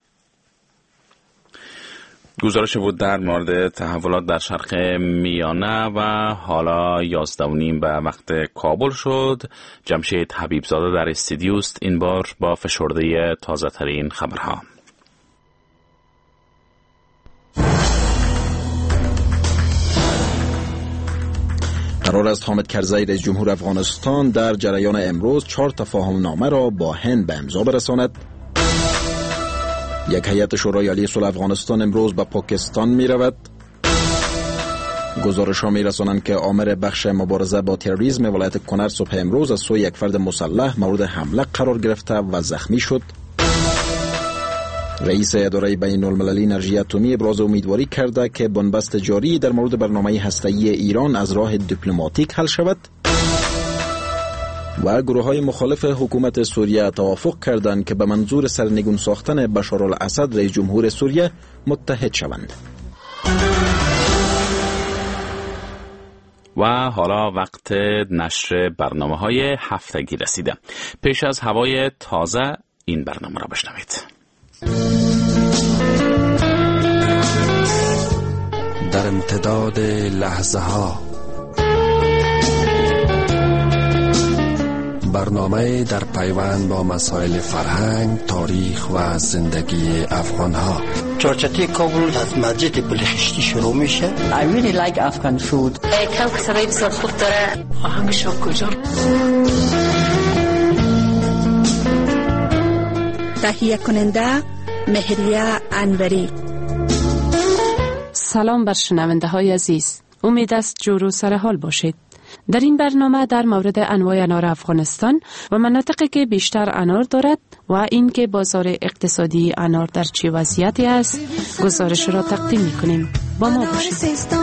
گزارش بود در مورد تحولات در شرق میانه و حالا 11:30 به وقت کابل شد. جمشید حبیبزاده در استودیو است، این بار با فشرده تازه ترین خبرها. قرار است حامد کرزی رئیس جمهور افغانستان در جریان امروز 4 تفاهم نامه را با هند به امضا برساند. یک هیئت شورای عالی صلح افغانستان امروز به پاکستان می رود. گزارش‌ها می رسانند که آمر بخش مبارزه با تروریسم ولایت کنر صبح امروز از سوی یک فرد مسلح مورد حمله قرار گرفته و زخمی شد. رئیس اداره بین المللی انرژی اتمی ابراز امیدواری کرده که بنبست جاری در مورد برنامه هسته‌ای ایران از راه دیپلماتیک حل شود. و گروه‌های مخالف حکومت سوریه توافق کردند که به منظور سرنگون ساختن بشارالاسد رئیس جمهور سوریه متحد شوند. و حالا وقت نشر برنامه‌های هفتگی رسیده. پیش از هوای تازه این برنامه را بشنوید. در امتداد لحظه ها، برنامه در پیوند با مسائل فرهنگ، تاریخ و زندگی افغان ها. چارچتی کابل از مسجد بلخشتی شروع میشه. I really like Afghan food. کم سبایی بسیار خوب داره. آهنگش کجا؟ تهیه کننده مهریه انوری. سلام بر شنونده های عزیز، امید است جور و سر حال باشید. در این برنامه در مورد انواع انار افغانستان و مناطقی که بیشتر انار دارد و اینکه بازار اقتصادی انار در چه وضعیتی است گزارش را تقدیم می‌کنیم. با ما باشید.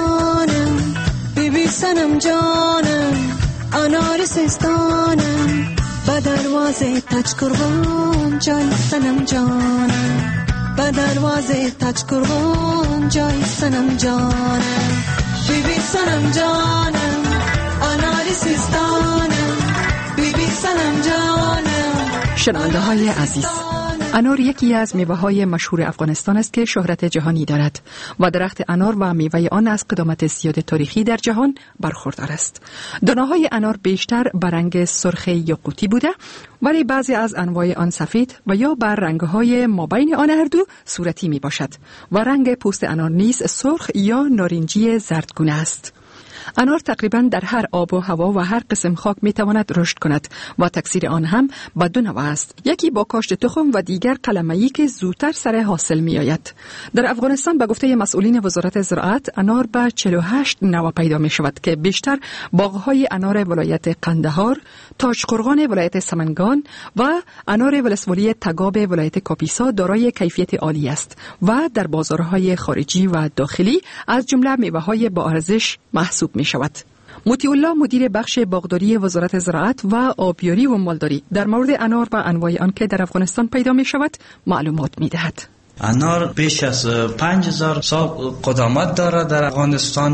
بیبی سنم جانم انار سیستانم به دروازه تاج قربان جای سنم جانم به دروازه تاج قربان جای سنم جانم بیبی سنم جانم انار سیستانم بیبی سنم جانم. شنونده های عزیز، انار یکی از میوه های مشهور افغانستان است که شهرت جهانی دارد و درخت انار و میوه آن از قدامت زیاد تاریخی در جهان برخوردار است. دانه های انار بیشتر به رنگ سرخ یاقوتی بوده ولی بعضی از انواع آن سفید و یا بر رنگ های مابین آن هر دو صورتی می باشد و رنگ پوست انار نیز سرخ یا نارنجی زردگونه است. انار تقریباً در هر آب و هوا و هر قسم خاک می تواند رشد کند و تکثیر آن هم به دو نوع است، یکی با کاشت تخم و دیگر قلمه‌ای که زودتر سر حاصل می آید. در افغانستان به گفته مسئولین وزارت زراعت انار به 48 نوع پیدا می شود که بیشتر باغ‌های انار ولایت قندهار، تاجقرغان ولایت سمنگان و انار ولسوالی تگاب ولایت کاپیسا دارای کیفیت عالی است و در بازارهای خارجی و داخلی از جمله میوه‌های با ارزش محسوب می شود. مطیع الله مدیر بخش باغداری وزارت زراعت و آبیاری و مالداری در مورد انار و انواع آن که در افغانستان پیدا می شود معلومات می دهد. انار بیش از 5000 سال قدامت دارد در افغانستان.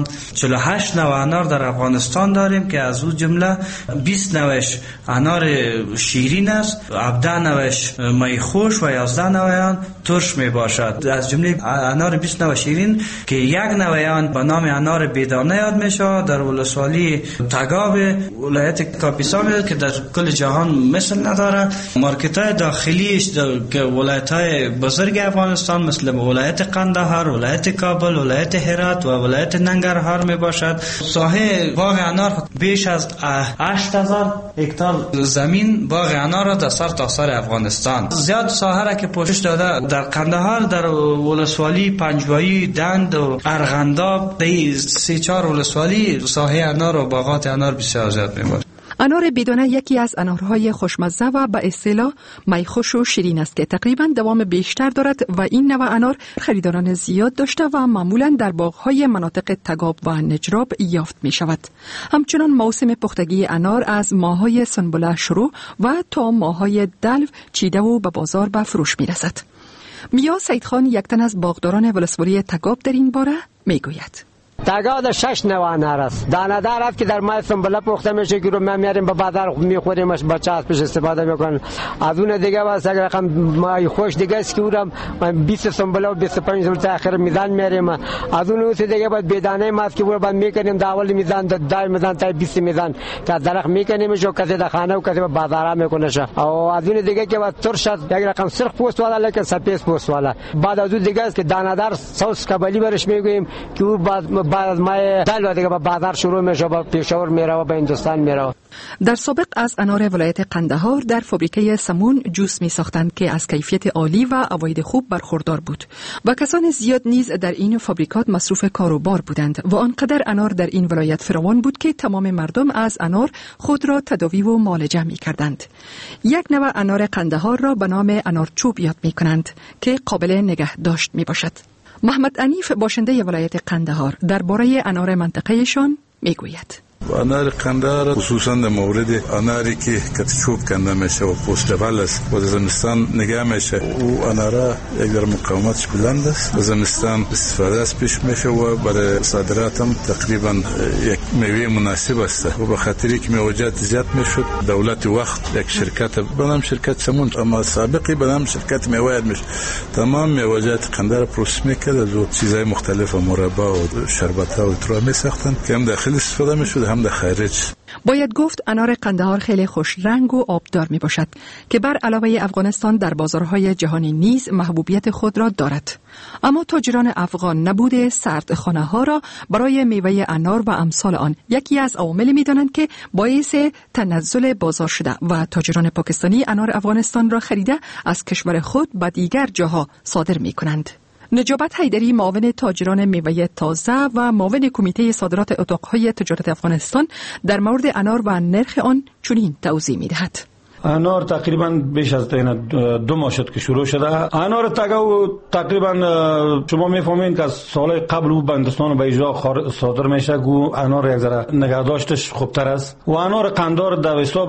48 نوع انار در افغانستان داریم که از اون جمله 20 نوعش انار شیرین است، 17 نوعش میخوش و 11 نوع آن ترش می باشد. از جمله انار 20 نوع شیرین که یک نوع آن به نام انار بیدانه یاد می شود در ولسوالی تگاب ولایت کاپیسا میاد که در کل جهان مثل نداره. مارکت های داخلیش که ولایت های بزرگ افغانستان مثل ولایت قندهار، ولایت کابل، ولایت هرات و ولایت ننگرهار می باشد. ساحه باغ انار بیش از 8000 هکتار زمین باغ انار را در سر تا سر افغانستان. زیاد ساحه را که پوشش داده در قندهار، در ولسوالی پنجوایی، دند و ارغنداب، در 3-4 ولسوالی ساحه انار و باغات انار بسیار زیاد می باشد. انار بیدانه یکی از انارهای خوشمزه و به اصطلاح میخوش و شیرین است که تقریبا دوام بیشتر دارد و این نوع انار خریداران زیاد داشته و معمولا در باغهای مناطق تگاب و نجراب یافت می شود. همچنان موسم پختگی انار از ماههای سنبله شروع و تا ماههای دلو چیده و به بازار به فروش می رسد. میا سیدخان یک تن از باغداران ولسوالی تگاب در این باره می گوید. تگاد 6 نوع انار است. دانه دار است که در ماه سنبله پخته میشه که رو ما میاریم به بازار میخوریمش، بچه ازش استفاده میکنن. از اون دیگه واسه رقم مای خوش دیگه است که اونم 20 سنبله و 25 روز تاخیر میزان میاریم. از اون دیگه بعد بدانه ما است که رو بعد میکنیم در اول میزان دای میزان تا 20 میزان که درخت میکنیم جو کسی در خانه و کسی به بازار میکنه. او از اون دیگه که بعد ترش یک رقم سرخ پوست والا لیکن سپید پوست والا. بعد از اون دیگه است که دانه دار سوس کابلی برش میگوییم که اون بعد از مای دل دیگه به بازار شروع میشه، به پېښور میره و به هندوستان میره. در سابق از انار ولایت قندهار در فابریکه سمون جوس می ساختند که از کیفیت عالی و عواید خوب برخوردار بود و کسان زیاد نیز در این فابریکات مصروف کاروبار بودند و آنقدر انار در این ولایت فراوان بود که تمام مردم از انار خود را تداوی و معالجه می کردند. یک نوع انار قندهار را به نام انار چوب یاد می کنند که قابل نگهداشت می باشد. محمد انیف باشنده ولایت قندهار درباره انار منطقهشان می گوید. انار قندهار خصوصا در مورد اناری که چوب کنده میشه و پوست جبل است و زمستان نگه میشه، او انارا یک در مقاومتش بلند است و زمستان استفاده از پیش میشه و برای صادرات هم تقریبا یک میوه مناسب است و به خاطری که میوجات زیاد میشد دولت وقت یک شرکت بنام شرکت سمون اما سابقی بنام شرکت میوه میشه تمام میوجات قندهار پروسس میکرد و چیزهای مختلف مربا و شربت ها و ترا میساختن که هم داخل استفاده میشد هم در خارج. باید گفت انار قندهار خیلی خوش رنگ و آبدار می باشد که بر علاوه افغانستان در بازارهای جهانی نیز محبوبیت خود را دارد. اما تاجران افغان نبود سردخانه ها را برای میوه انار و امثال آن یکی از عوامل می دانند که باعث تنزل بازار شده و تاجران پاکستانی انار افغانستان را خریده از کشور خود به دیگر جاها صادر می کنند. نجابت حیدری معاون تاجران میوه تازه و معاون کمیته صادرات اتاقهای تجارت افغانستان در مورد انار و نرخ آن چنین توضیح می‌دهد. انار تقریبا بیش از 2 ماه شد که شروع شده. انار تگاو تقریبا شما میفهمین که از سال قبل او بندستان و به اجرا صادر میشه گو انار یک ذره نگهداشتش خوبتر است و انار قندهار در حساب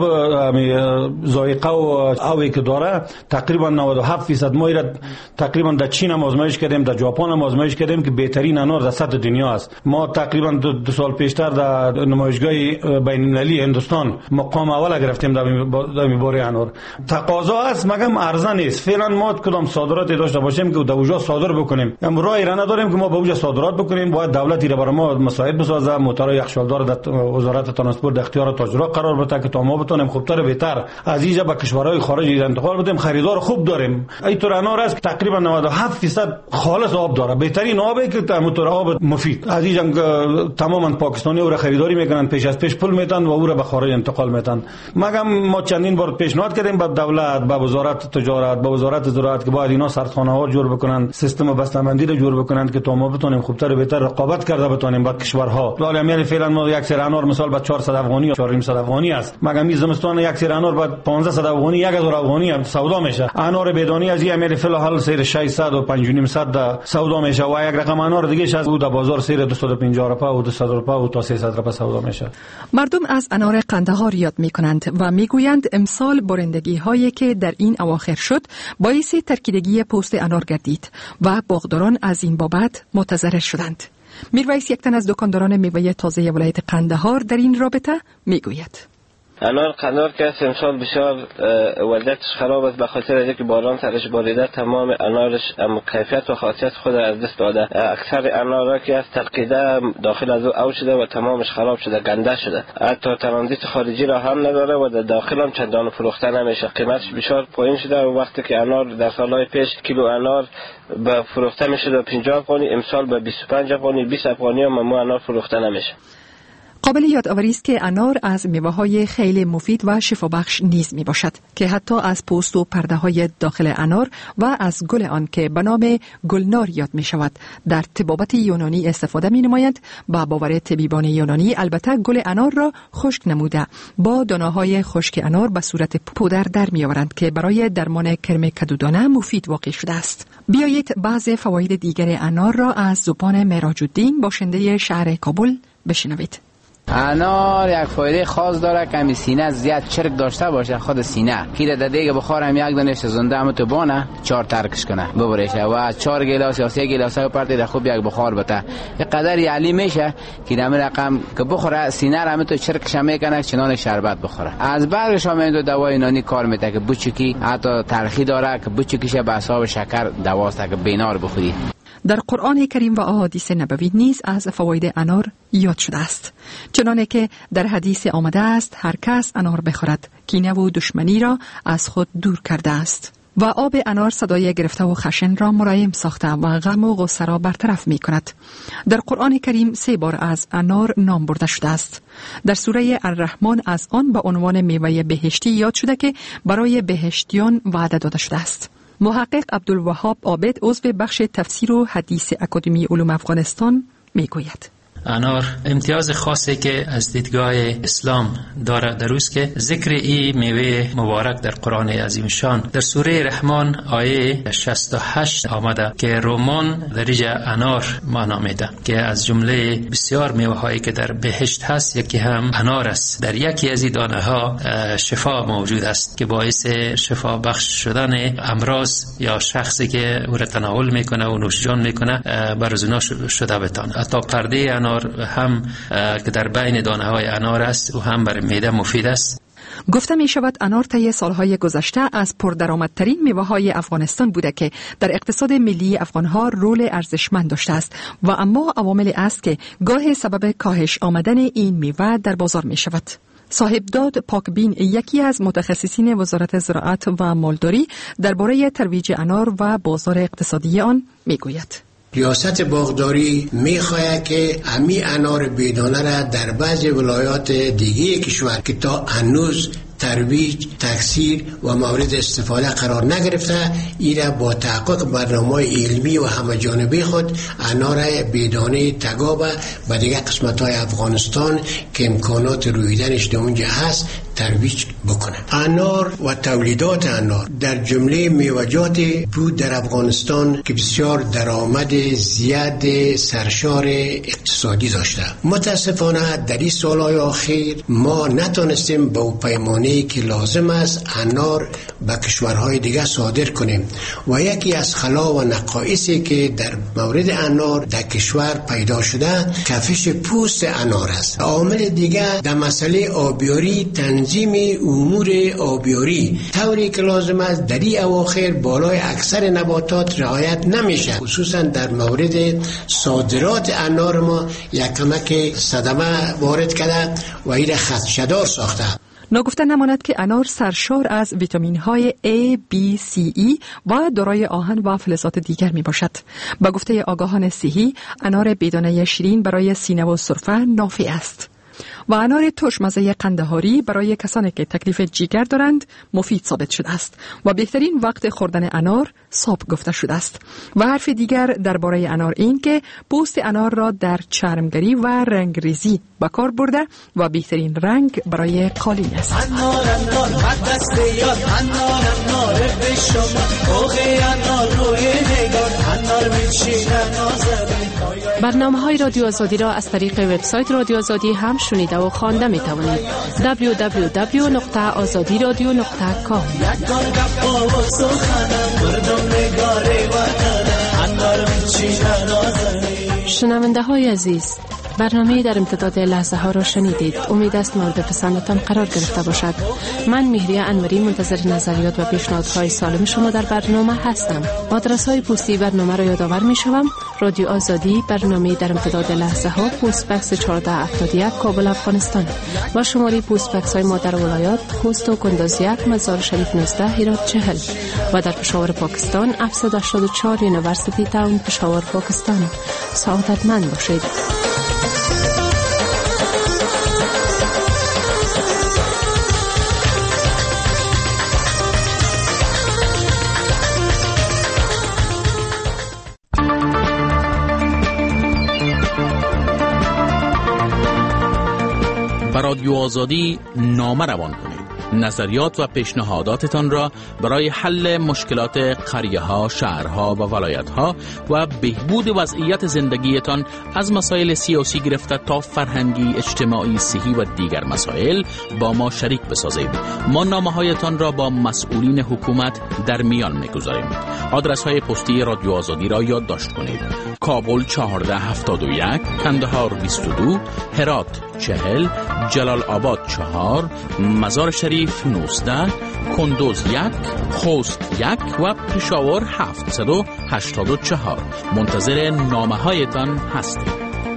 ذائقه و اوی که داره تقریبا 97% ما را تقریبا در چین هم آزمایش کردیم، در ژاپن هم آزمایش کردیم که بهترین انار در سطح دنیا است. ما تقریبا 2 سال پیشتر در نمایشگاه بین‌المللی هندوستان مقام اول گرفتیم در انار. تقاضا است مگم عرضه نیست. فعلا ما کدام صادراتی داشته باشیم که در اونجا صادر بکنیم، ام راه را نداریم که ما به اونجا صادرات بکنیم. باید دولتی را برای ما مساعد بسازه، موتورهای یخچالدار در وزارت ترانسپورت در اختیار تاجرها قرار بده که تا ما بتونیم خوبتر بهتر از اینجا به کشورهای خارجی انتقال بدیم. خریدار خوب داریم. اینطور انار است که تقریبا 97% خالص آب داره، بهترین آبی که موتور آب مفید. از اینجا تماما پاکستانی او را خریداری میکنن، پیش از پیش پول میتن و او را به خارج انتقال میتن. مگم ما چندین بار پیشنهاد کردیم به دولت، به وزارت تجارت، به وزارت زراعت که باید اینا سردخانه‌ها جور بکنن، سیستم بسته‌بندی رو جور بکنن که تا ما بتونیم خوبتر و بهتر رقابت کرده بتونیم با کشورها. ولی همین فعلا ما یک سیر انار مثال با 400 افغانی یا 400 افغانی است، مگر می زمستان یک سیر انار با 1500 افغانی 1000 افغانی هم سودا میشه. انار بدانی از این فعلا حال سیر 600 و 500 سودا میشه و یک رقم انار دیگه از در بازار سیر 250 روپا و 200 روپا و تا 300 روپا سودا میشه. مردم از انار قندهار یاد میکنند و میگویند امسال بارندگی هایی که در این اواخر شد باعث ترکیدگی پوست انار گردید و باغداران از این بابت متضرر شدند. میرویس یک تن از دکانداران میوه تازه ولایت قندهار در این رابطه میگوید: انار قندهار که امسال بسیار وضعیتش خراب است به خاطر اینکه باران سرش باریده، تمام انارش کیفیت و خاصیت خود از دست داده. اکثر انارا که از ترکیده داخل از او شده و تمامش خراب شده، گنده شده، حتی ترانزیت خارجی را هم نداره و در داخل هم چندان فروخته نمیشه. قیمتش بسیار پایین شده و وقتی که انار در سالهای پیش کیلو انار به فروخته میشد 50 افغانی، امسال به 25 افغانی 20 افغانی هم انار فروخته نمیشه. قابل یادآوری است که انار از میوه‌های خیلی مفید و شفابخش نیز میباشد که حتی از پوست و پرده‌های داخل انار و از گل آن که به نام گلنار یاد می‌شود در طبابت یونانی استفاده می‌نمایند. با باور طبیبان یونانی البته گل انار را خشک نموده با دانه‌های خشک انار به صورت پودر در می‌آورند که برای درمان کرم کدودانه مفید واقع شده است. بیایید بعض فواید دیگر انار را از زبان معراج الدین باشنده شهر کابل بشنوید. انار یک فایده خاص داره که سینه زیاد چرک داشته باشه، خود سینه کی در دیگه بخار هم یک دانه زنده هم تو بانه 4 ترکش کنه ببرشه و 4 گلاس یا 3 گلاس پرت در خوب یک بخار بته یک قدر علی میشه که دم رقم که بخوره سینه هم تو چرکش میکنه چنان شربت بخوره. از برگش هم این دوا یونانی کار میته که بچکی حتی تلخی داره که بچکیش به حساب شکر دواست که بینار بخوری. در قرآن کریم و احادیث نبوی نیز از فواید انار یاد شده است، چنانه که در حدیث آمده است هر کس انار بخورد کینه و دشمنی را از خود دور کرده است و آب انار صدای گرفته و خشن را ملایم ساخته و غم و غصه را برطرف می کند. در قرآن کریم 3 بار از انار نام برده شده است. در سوره الرحمن از آن به عنوان میوه بهشتی یاد شده که برای بهشتیان وعده داده شده است. محقق عبدالوهاب عابد عضو بخش تفسیر و حدیث اکادمی علوم افغانستان میگوید: انار امتیاز خاصی که از دیدگاه اسلام داره در روز که ذکر این میوه مبارک در قرآن عظیم شان در سوره رحمان آیه 68 آمده که رومان درج انار معنا میده که از جمله بسیار میوه هایی که در بهشت هست یکی هم انار است. در یکی از این دانه ها شفا موجود است که باعث شفا بخش شدن امراض یا شخصی که او را تناول میکنه و نوش جان میکنه بر از اونا شده بتانه. حتی پرده انار هم که در بین دانه های انار است و هم برای معده مفید است. گفته می شود انار طی سالهای گذشته از پردرآمدترین میوه های افغانستان بوده که در اقتصاد ملی افغانها رول ارزشمند داشته است و اما عواملی است که گاه سبب کاهش آمدن این میوه در بازار می شود. صاحب داد پاکبین یکی از متخصصین وزارت زراعت و مالداری درباره ترویج انار و بازار اقتصادی آن می گوید: ریاست باغداری میخواهد که امی انار بیدانه را در بعض ولایات دیگه کشور که تا هنوز ترویج، تکثیر و مورد استفاده قرار نگرفته ایره با تحقق برنامه علمی و همه جانبه خود انار بیدانه تگابه و دیگه قسمت های افغانستان که امکانات رویدنش در اونجا هست ترویج بکنه. انار و تولیدات انار در جمله میوجات بود در افغانستان که بسیار درآمد زیاد سرشار اقتصادی داشته. متاسفانه در این سالهای اخیر ما نتونستیم با پیمانه که لازم است انار به کشورهای دیگه صادر کنیم و یکی از خلا و نقایصی که در مورد انار در کشور پیدا شده کاهش پوست انار است. عامل دیگه در مسئله آبیاری تنظیم امور آبیاری طوری که لازم است در این اواخر بالای اکثر نباتات رعایت نمیشه، خصوصا در مورد صادرات انار ما یک کمک صدمه وارد کرده و این خدشه‌دار ساخته. ناگفته نماند که انار سرشار از ویتامین های A, B, C, E و دارای آهن و فلزات دیگر می باشد. با گفته آگاهان صحی انار بیدانه شیرین برای سینه و سرفه نافع است. و انار ترش مزه قندهاری برای کسانی که تکلیف جگر دارند مفید ثابت شده است و بهترین وقت خوردن انار صبح گفته شده است. و حرف دیگر درباره انار این که پوست انار را در چرمگری و رنگریزی به کار برده و بهترین رنگ برای قالین است. برنامه‌های رادیو آزادی را از طریق وبسایت رادیو آزادی هم شنیده و خوانده می توانید. www.azadiradio.com. شنونده های عزیز، برنامه در امتداد لحظه ها را شنیدید. امید است مورد پسندتان قرار گرفته باشد. من مهریه انوری منتظر نظریات و پیشنهادهای سالم شما در برنامه هستم. آدرس های پستی برنامه را یادآور می شوم. رادیو آزادی، برنامه در امتداد لحظه ها، پست بکس 1471 کابل افغانستان و شماره پست بکس های ما در ولایات خوست و کندوز 1 مزار شریف 19 هرات 40 و در پشاور پاکستان 784 یونیورسیتی تاون پشاور پاکستان. سعادتمند باشید. رادیو آزادی نامه روان کنید. نظریات و پیشنهاداتتان را برای حل مشکلات قریه‌ها، شهرها و ولایت‌ها و بهبود وضعیت زندگیتان از مسائل سیاسی گرفته تا فرهنگی، اجتماعی، صحی و دیگر مسائل با ما شریک بسازید. ما نامه‌هایتان را با مسئولین حکومت در میان می‌گذاریم. آدرس‌های پستی رادیو آزادی را یادداشت کنید. کابل 1471، کندهار 22، هرات 40، جلال آباد 4، مزار شریف 19، کندوز 1، خوست 1 و پشاور 784. منتظر نامه هایتان هستیم.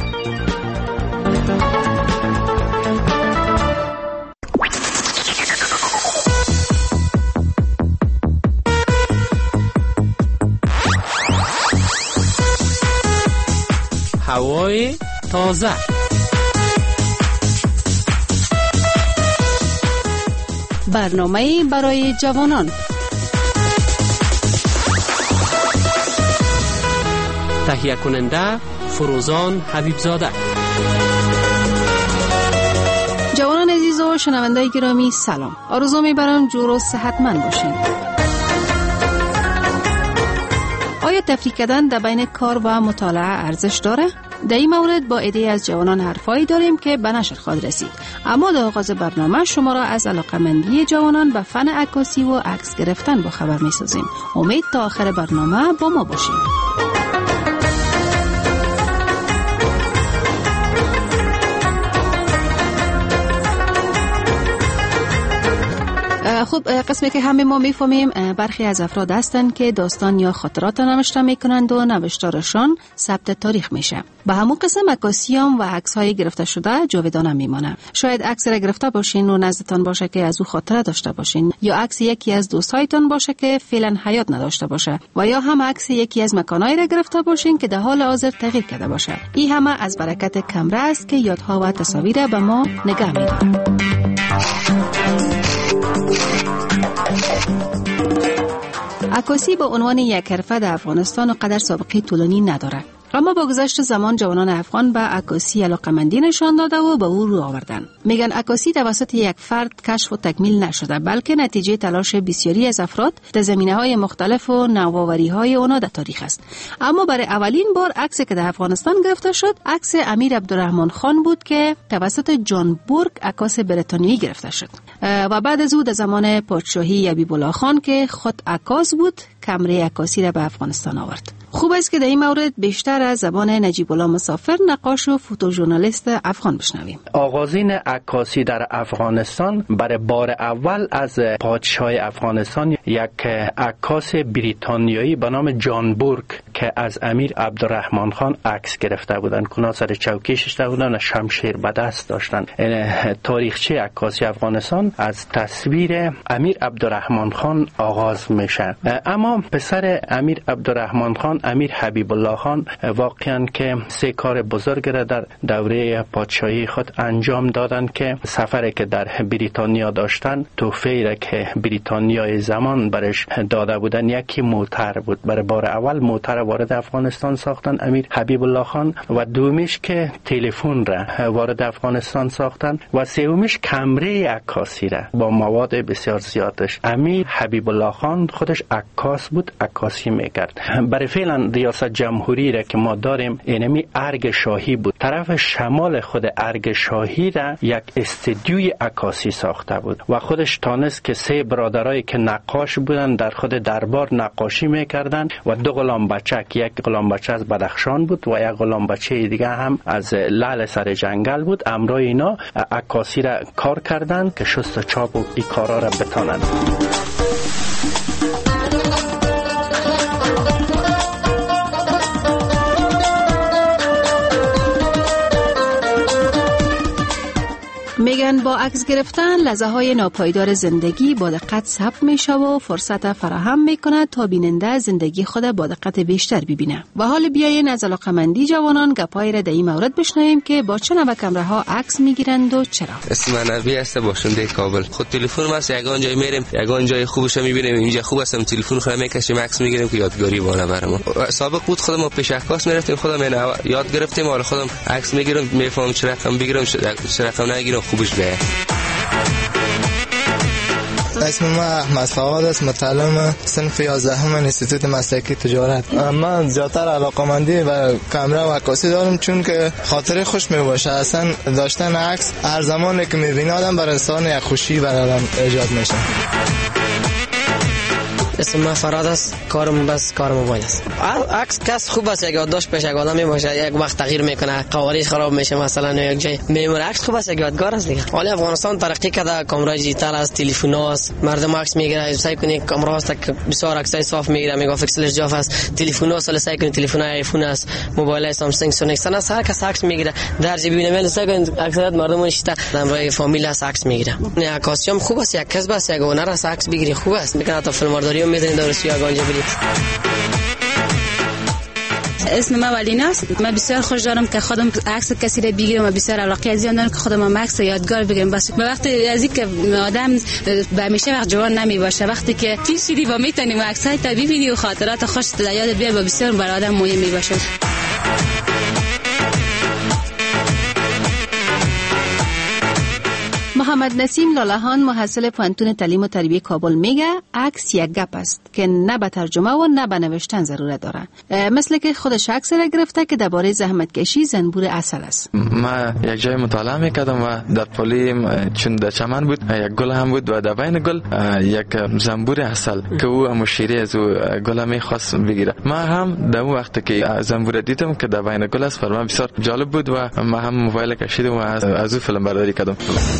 هوای تازه، برنامه برای جوانان. تهیه کننده فروزان حبیبزاده. جوانان عزیز و شنوندای گرامی سلام. آرزو می‌برم جور و صحتمند باشین. آیا تفریق کردن در بین کار و مطالعه ارزش داره؟ در این مورد با عده از جوانان حرفایی داریم که به نشر خواهد رسید. اما در آغاز برنامه شما را از علاقه‌مندی جوانان به فن عکاسی و عکس گرفتن با خبر می‌سازیم. امید تا آخر برنامه با ما باشید. خب قسمی که همه ما میفهمیم برخی از افراد هستند که داستان یا خاطرات نوشته میکنند و نوشتارشان ثبت تاریخ میشه. به همون قسم عکاسیام و عکس‌های گرفته شده جاودانه میمانه. شاید عکس را گرفته باشین و نزدتان باشه که از او خاطره داشته باشین، یا عکس یکی از دوستایتان باشه که فعلا حیات نداشته باشه، و یا هم عکس یکی از مکانایی را گرفته باشین که در حال حاضر تغییر کرده باشه. این همه از برکت کامره است که یادها و تصاویر به ما نگه می‌داره. عکاسی به عنوان یک حرفه در افغانستان و قدر سابقه طولانی نداره. اما با گذشت زمان جوانان افغان به عکاسی علاقه‌مندی نشان داده و به او رو آوردن. میگن عکاسی توسط یک فرد کشف و تکمیل نشده، بلکه نتیجه تلاش بسیاری از افراد در زمینه‌های مختلف و نوآوری‌های اونا در تاریخ است. اما برای اولین بار عکسی که در افغانستان گرفته شد، عکس امیر عبدالرحمن خان بود که توسط جان بورگ عکاس بریتانیایی گرفته شد و بعد از او در زمان پادشاهی حبیب‌الله خان که خود عکاس بود، کمره عکاسی را به افغانستان آورد. خوب است که در این مورد بیشتر از زبان نجیب الله مسافر، نقاش و فوتوژورنالیست افغان بشنویم. آغازین عکاسی در افغانستان برای بار اول از پادشاه افغانستان یک عکاس بریتانیایی به نام جان بورگ که از امیر عبدالرحمن خان عکس گرفته بودند. کنا سر چوکی شسته بودند و شمشیر به دست داشتند. تاریخچه عکاسی افغانستان از تصویر امیر عبدالرحمن خان آغاز میشه. اما پسر امیر عبدالرحمن خان، امیر حبیب الله خان، واقعا که 3 کار بزرگ را در دوره پادشاهی خود انجام دادن که سفری که در بریتانیا داشتن، تحفه‌ای را که بریتانیای زمان برش داده بودن، یکی موتر بود. برای بار اول موتر وارد افغانستان ساختن امیر حبیب الله خان، و دومیش که تلفن را وارد افغانستان ساختن، و سومیش کمره عکاسی را با مواد بسیار زیادش. امیر حبیب الله خان خودش عکاس بود، عکاسی میکرد. برای فعلا ریاست جمهوری را که ما داریم اینمی ارگ شاهی بود. طرف شمال خود ارگ شاهی را یک استودیوی عکاسی ساخته بود و خودش تانست که 3 برادرایی که نقاش بودن در خود دربار نقاشی میکردن و 2 غلام بچه، یک غلام بچه از بدخشان بود و یک غلام بچه دیگه هم از لعل سر جنگل بود. امرای اینا عکاسی را کار کردن که شست و چاپ و این کارا را بتانند. میگن با عکس گرفتن لحظه های ناپایدار زندگی با دقت ثبت میشه و فرصت فراهم میکنه تا بیننده زندگی خود با دقت بیشتر ببینه. و حال بیاین از علاقمندی جوانان گپایی را در این مورد بشنویم که با چه نوع کامره ها عکس میگیرند و چرا. اسم من نبی است، باشنده کابل. خود تلفن ما یگان جای میریم، یگان جای خوبش میبینیم، اینجا خوب است، تلفن خود میکشیم عکس میگیریم که یادگاری بانه برام. سابق بود خودم پیش عکاس میرفتیم، خودم یاد گرفتیم، حالا خودم عکس میگیرم، میفهمم چه رقم بگیرم چه رقم نگیرم خوبش به. اسم ما احمد فواد است، متعلم صنف 11 انستیتوت مسلکی تجارت. من زیادتر علاقه‌مندی به کامera و عکاسی دارم چون که خاطره خوش میباشه. اصلا داشتن عکس هر زمانی که میبینه آدم برای انسان یک خوشی برای آدم ایجاد میشه. اسم من فراد است، کارم بس کار موبایل است. عکس کس خوب است، یک یادداشت پیش یک آدم باشه، یک وقت تغییر میکنه، قواری خراب میشه، مثلا یک جای میمونه. عکس خوب است، یک یادگار است دیگه. حالا افغانستان ترقی کرده، کامرای دیجیتال است، تلفن است، مردم عکس میگیره، سعی کنید کامرا است که بسیار عکسای صاف میگیره، میگاپیکسلش جاف است، تلفن است، سعی کنید تلفن آیفون است، موبایل سامسونگ سونیکسون است، هر کس عکس میگیره. در جیب ببینید سعی کنید اکثریت مردم نشسته همراه فامیل است عکس میگیره. نه عکاسی هم خوب است، یک کسب است، یک هنر است، عکس بگیری خوب است. میکنه تا فیلمبرداری هم میزنید درست یا گنجه برید. اسم من ولینا است. من بسیار خوش دارم که خودم عکس کسی را بگیرم و بسیار علاقه از این دارم که خودم عکس یادگار بگیرم. بس به وقتی از اینکه آدم به همیشه وقت جوان نمی باشه، وقتی که پیش شدی و میتونی عکسای تا ببینی و خاطرات خوش در یاد بیاد و بسیار برای آدم مهم می باشه. محمد نسیم لالهان محصل پانتون تعلیم و تربیت کابل میگه عکس یک گپ است که نه به ترجمه و نه به نوشتن ضرورت داره. مثل که خودش عکس را گرفته که درباره زحمت کشی زنبور عسل است. ما یک جای مطالعه میکردم و در پلی چون در چمن بود یک گل هم بود و در بین گل یک زنبور عسل که او مشیری از او گل میخواست بگیره. ما هم در اون وقت که زنبور دیدم که در بین گل است، برای من بسیار جالب بود و ما هم موبایل کشیدم و از او فیلم برداری کردم.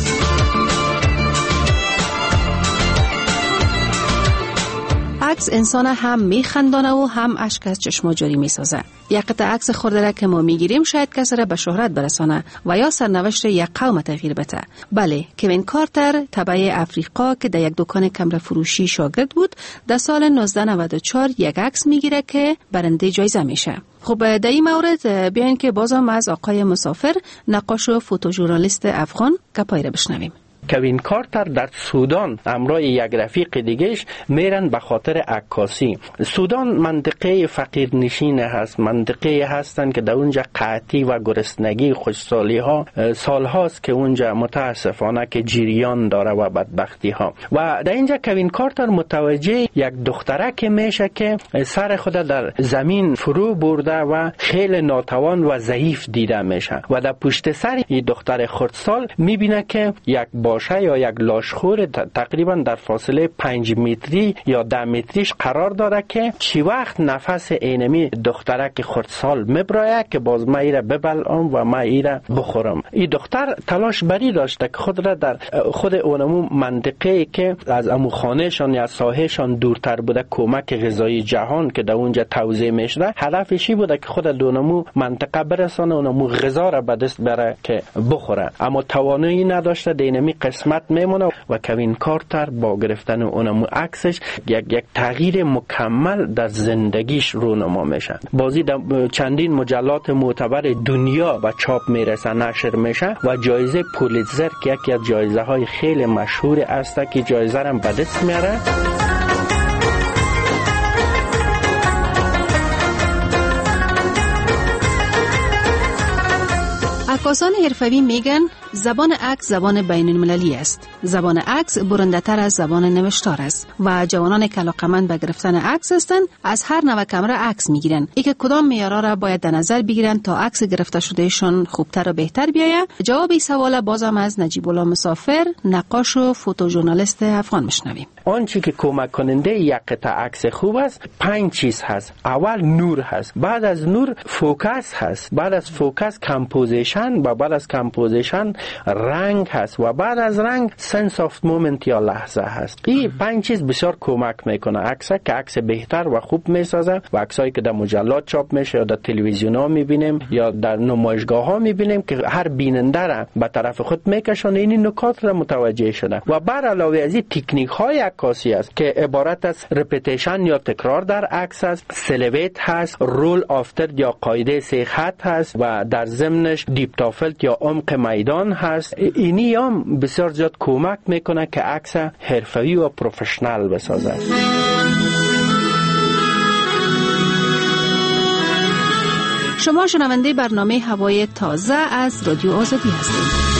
عکس انسان هم میخندانه و هم اشک از چشما جاری میسازه. یک قطعه عکس خورده که ما میگیریم شاید کسی را به شهرت برسانه و یا سرنوشت یک قوم تغییر بده. بله، کوین کارتر تبع افریقا که در یک دکان کامره فروشی شاگرد بود، در سال 1994 یک عکس میگیره که برنده جایزه میشه. خب در این مورد بیاین که بازم از آقای مسافر، نقاش و فوتوژورنالیست افغان گپایی را بشنویم. کوین کارتر در سودان همراه یک رفیق دیگهش میرن به خاطر عکاسی. سودان منطقه فقیرنشین هست، منطقه هستن که در اونجا قحطی و گرسنگی خوشسالی ها سال هاست که اونجا متاسفانه که جریان داره و بدبختی ها. و در اینجا کوین کارتر متوجه یک دخترک میشه که سر خود در زمین فرو برده و خیلی ناتوان و ضعیف دیده میشه و در پشت سر این دختر خردسال میبینه که یک باشه یا یک لاشخور تقریبا در فاصله 5 متری یا 10 متریش قرار داره که چی وقت نفس اینمی دخترک خردسال میبرایه که باز ما ایره ببلعم و ما ایره بخورم. این دختر تلاش بری داشته که خود را در خود اونمو منطقه که از امو خانهشان یا ساحهشان دورتر بوده کمک غذایی جهان که در اونجا توزیع میشده، هدفشی بوده که خود دونمو منطقه برسانه اونمو غذا را به دست بره که بخوره، اما توانایی نداشته دینمی قسمت میمونه و کوین کارتر با گرفتن اون عکسش یک تغییر مکمل در زندگیش رونما میشه. بازی در چندین مجلات معتبر دنیا به چاپ میرسه، نشر میشه و جایزه پولیتزر که یکی از جایزه های خیلی مشهور است که جایزه را به دست میاره. عکاسان حرفه‌ای میگن زبان عکس زبان بین المللی است. زبان عکس برنده تر از زبان نوشتار است و جوانان که علاقه‌مند به گرفتن عکس هستند از هر نوع کامera عکس میگیرن. اینکه کدام معیارها را باید در نظر بگیرن تا عکس گرفته شدهشون خوبتر و بهتر بیاید. جواب این سوال بازم از نجیب الله مسافر، نقاش و فوتوژورنالیست افغان میشنویم. آنچه که کمک کننده یک قطعه عکس خوب است 5 چیز هست. اول نور هست، بعد از نور فوکس هست، بعد از فوکس کمپوزیشن و بعد از کمپوزیشن رنگ هست و بعد از رنگ سنس آف مومنت یا لحظه هست. این 5 چیز بسیار کمک میکنه عکس که عکس بهتر و خوب میسازه و عکسایی که در مجلات چاپ میشه یا در تلویزیون ها میبینیم یا در نمایشگاه ها میبینیم که هر بیننده را به طرف خود میکشونه، این نکات را متوجه شده. و بر علاوه از این تکنیک های عکاسی است که عبارت از رپیتیشن یا تکرار در عکس است، سلویت هست، رول آفتر یا قاعده 3 خط هست و در ضمنش دیپ تافلت یا عمق میدان هست. اینی هم بسیار زیاد کمک میکنه که عکس حرفه‌ای و پروفشنال بسازه. شما شنونده برنامه هوای تازه از رادیو آزادی هستید.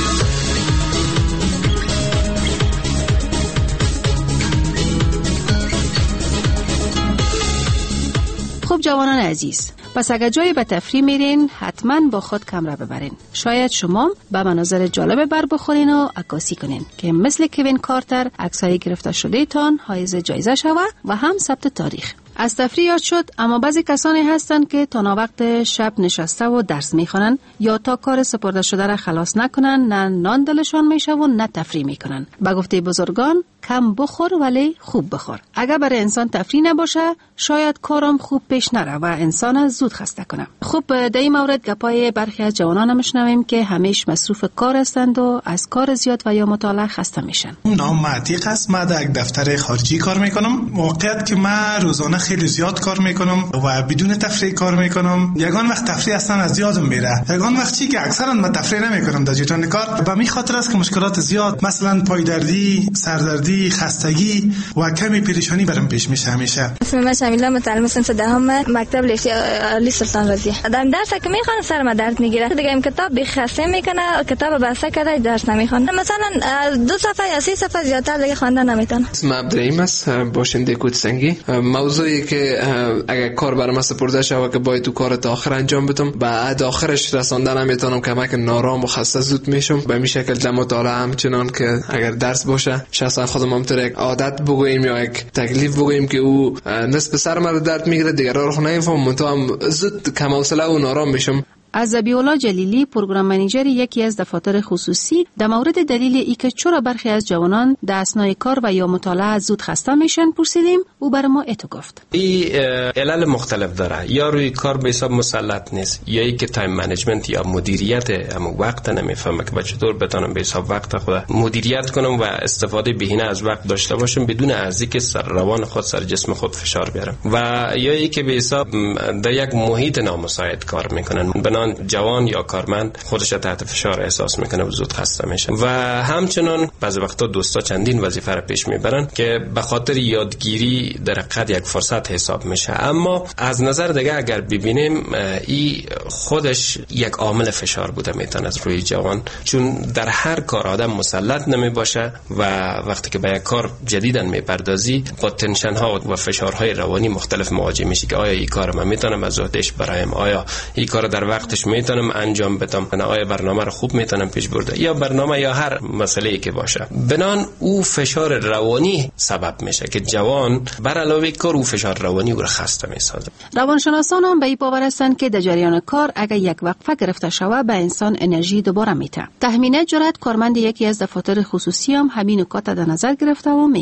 خب جوانان عزیز، پس اگر جایی به تفریح میرین حتما با خود کامera ببرین. شاید شما به مناظر جالب بر بخورین و عکاسی کنین که مثل کوین کارتر عکسای گرفته شده تان حائز جایزه شوه و هم ثبت تاریخ. از تفریح یاد شد، اما بعضی کسانی هستند که تا وقت شب نشسته و درس میخونن یا تا کار سپرده شده را خلاص نکنن، نه نان دلشان میشه و نه تفریح میکنن. به گفته بزرگان کم بخور ولی خوب بخور. اگر برای انسان تفریح نباشه شاید کارم خوب پیش نره و انسان زود خسته کنه. خب در این مورد گپای برخی از جوانان میشنویم که همیش مصروف کار هستند و از کار زیاد و یا مطالعه خسته میشن. نام عتیق است، من در یک دفتر خارجی کار میکنم. واقعیت که من روزانه خیلی زیاد کار میکنم و بدون تفریح کار میکنم. یگان وقت تفریح اصلا از یادم میره. یگان وقت چی که اکثرا من تفریح نمیکنم در جریان کار. به می خاطر است که مشکلات زیاد، مثلا پایدردی، سردردی، خستگی و کمی پریشانی برام پیش میشه همیشه. اسم من شمیله، متعلم صنف دهم مکتب علی سلطان رضی. دارم درس که میخوام سرم درد میگیره. دیگه این کتاب بخسته میکنه، کتاب بسته کرده درس نمیخوام. مثلا 2 صفحه یا 3 صفحه زیادتر دیگه خواندن نمیتونم. اسم عبدالرحیم است، باشنده کوتسنگی. موضوعی که اگر کار برام سپرده شود که باید تو کار تا آخر انجام بدم، بعد آخرش رساندن نمیتونم، کمک نارام و خسته زود میشم. به این شکل در مطالعه همچنان که اگر درس باشه شخصا خودم هم یک عادت بگوییم یا یک تکلیف بگوییم که او نصف سر من درد میگیره، دیگران رو نمیفهمم، منتها زود کم حوصله و نارام میشم. از ذبیح‌الله جلیلی، پروگرام منیجر یکی از دفاتر خصوصی، در مورد دلیل ای که چرا برخی از جوانان در اثنای کار و یا مطالعه زود خسته میشن پرسیدیم. او بر ما اتو گفت. این علل مختلف داره، یا روی کار به حساب مسلط نیست، یا ای که تایم منیجمنت یا مدیریت اما وقت نمیفهمه که چطور بتونم به حساب وقت خود مدیریت کنم و استفاده بهینه از وقت داشته باشم بدون ارزی که سر روان خود، سر جسم خود فشار بیارم، و یا ای که به حساب در یک محیط نامساعد کار میکنن، جوان یا کارمند خودش تحت فشار احساس میکنه و زود خسته میشه. و همچنان بعضی وقتا دوستا چندین وظیفه را پیش میبرن که به خاطر یادگیری در حقیقت یک فرصت حساب میشه. اما از نظر دیگه اگر ببینیم این خودش یک عامل فشار بوده میتونه از روی جوان، چون در هر کار آدم مسلط نمیباشه و وقتی که به یک کار جدیدن میپردازی با تنشن ها و فشارهای روانی مختلف مواجه میشی که آیا این کار من میتونم از عهدهش برایم، آیا این کار در وقتش میتونم انجام بدم، آیا برنامه رو خوب میتونم پیش برده، یا برنامه یا هر مسئله‌ای که باشه. بنان او فشار روانی سبب میشه که جوان بر علاوه کار او فشار روانی او رو خسته میسازه. روانشناسان هم به این باور هستند که در جریان کار اگر یک وقفه گرفته شود به انسان انرژی دوباره میده. تهمینه جرأت، کارمند یکی از دفاتر خصوصی، هم همین نکات در نظر گرفته و میگه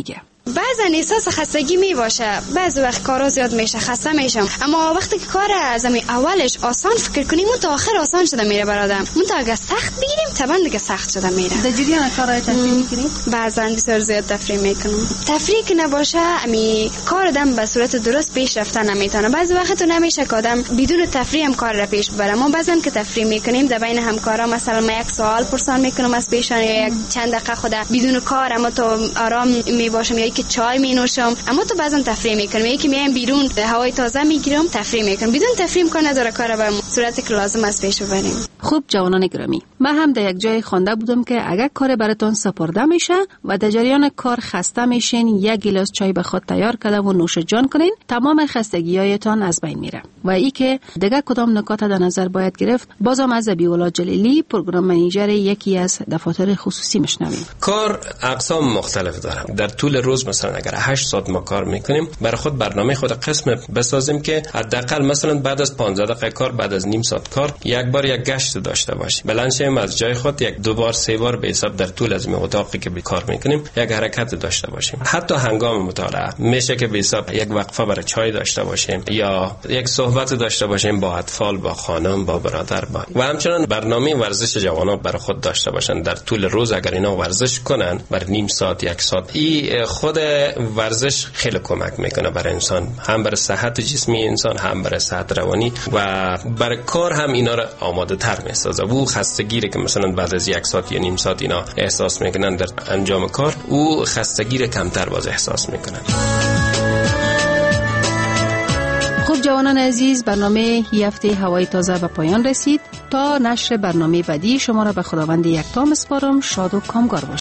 بعضا احساس خستگی می باشه، بعضی وقت کارا زیاد میشه خسته میشم، اما وقتی که کار از اولش آسان فکر کنیم اون تا آخر آسان شده میره برادم. اون تا اگه سخت بگیریم طبعا دیگه سخت شده میره. در جریان کارهای تفریح میکنی؟ بعضا بسیار زیاد تفریح میکنم. تفریح که نباشه امی کار آدم به صورت درست پیش رفتن نمیتونه. بعضی وقت تو نمیشه که آدم بدون تفریح هم کار را پیش ببره. ما بعضا که تفریح میکنیم در بین همکارا مثلا من یک سوال پرسان میکنم از پیشان یا یک چند دقیقه خدا بدون کار اما تو آرام میباشم یا که چای مینوشم، اما تو بعضا تفریح میکنم یا که میام بیرون هوای تازه میگیرم تفریح میکنم. بدون تفریح امکان نداره کار به صورتی که لازم است پیش ببریم. خوب جوانان گرامی، من هم در یک جای خوانده بودم که اگر کار براتون سپرده میشه و در جریان کار خسته میشین، یک گیلاس چای به خود تیار کرده و نوش جان کنین، تمام خستگیایتان از بین میره. و ای که دیگه کدام نکات در نظر باید گرفت، بازم از ابیولا جلیلی پروگرام منیجر یکی از دفاتر خصوصی میشنویم. کار اقسام مختلف داره. در طول روز مثلا اگر 8 ساعت ما کار میکنیم، برای خود برنامه خود قسم بسازیم که حداقل مثلا بعد از 15 دقیقه کار، بعد از نیم ساعت کار، یک بار یک گشت داشته باشیم. بلند شیم از جای خود یک دو بار سه بار به حساب در طول از اتاقی که کار میکنیم یک حرکت داشته باشیم. حتی هنگام مطالعه میشه که به حساب یک وقفه برای چای داشته باشیم یا یک صحبت داشته باشیم با اطفال، با خانم، با برادر، و همچنین برنامه ورزش جوانان برای خود داشته باشن. در طول روز اگر اینا ورزش کنن بر نیم ساعت یک ساعت، این خود ورزش خیلی کمک میکنه برای انسان، هم برای صحت جسمی انسان، هم برای صحت روانی و برای کار هم اینا رو آماده تر میسازه. او خستگی که مثلا بعد از یک ساعت یا نیم ساعت اینا احساس میکنن در انجام کار، او خستگی رو کمتر باز احساس میکنن. خوب جوانان عزیز، برنامه هفته هوای تازه به پایان رسید. تا نشر برنامه بعدی شما را به خداوند یکتا میسپارم. شاد و کامگار باشید.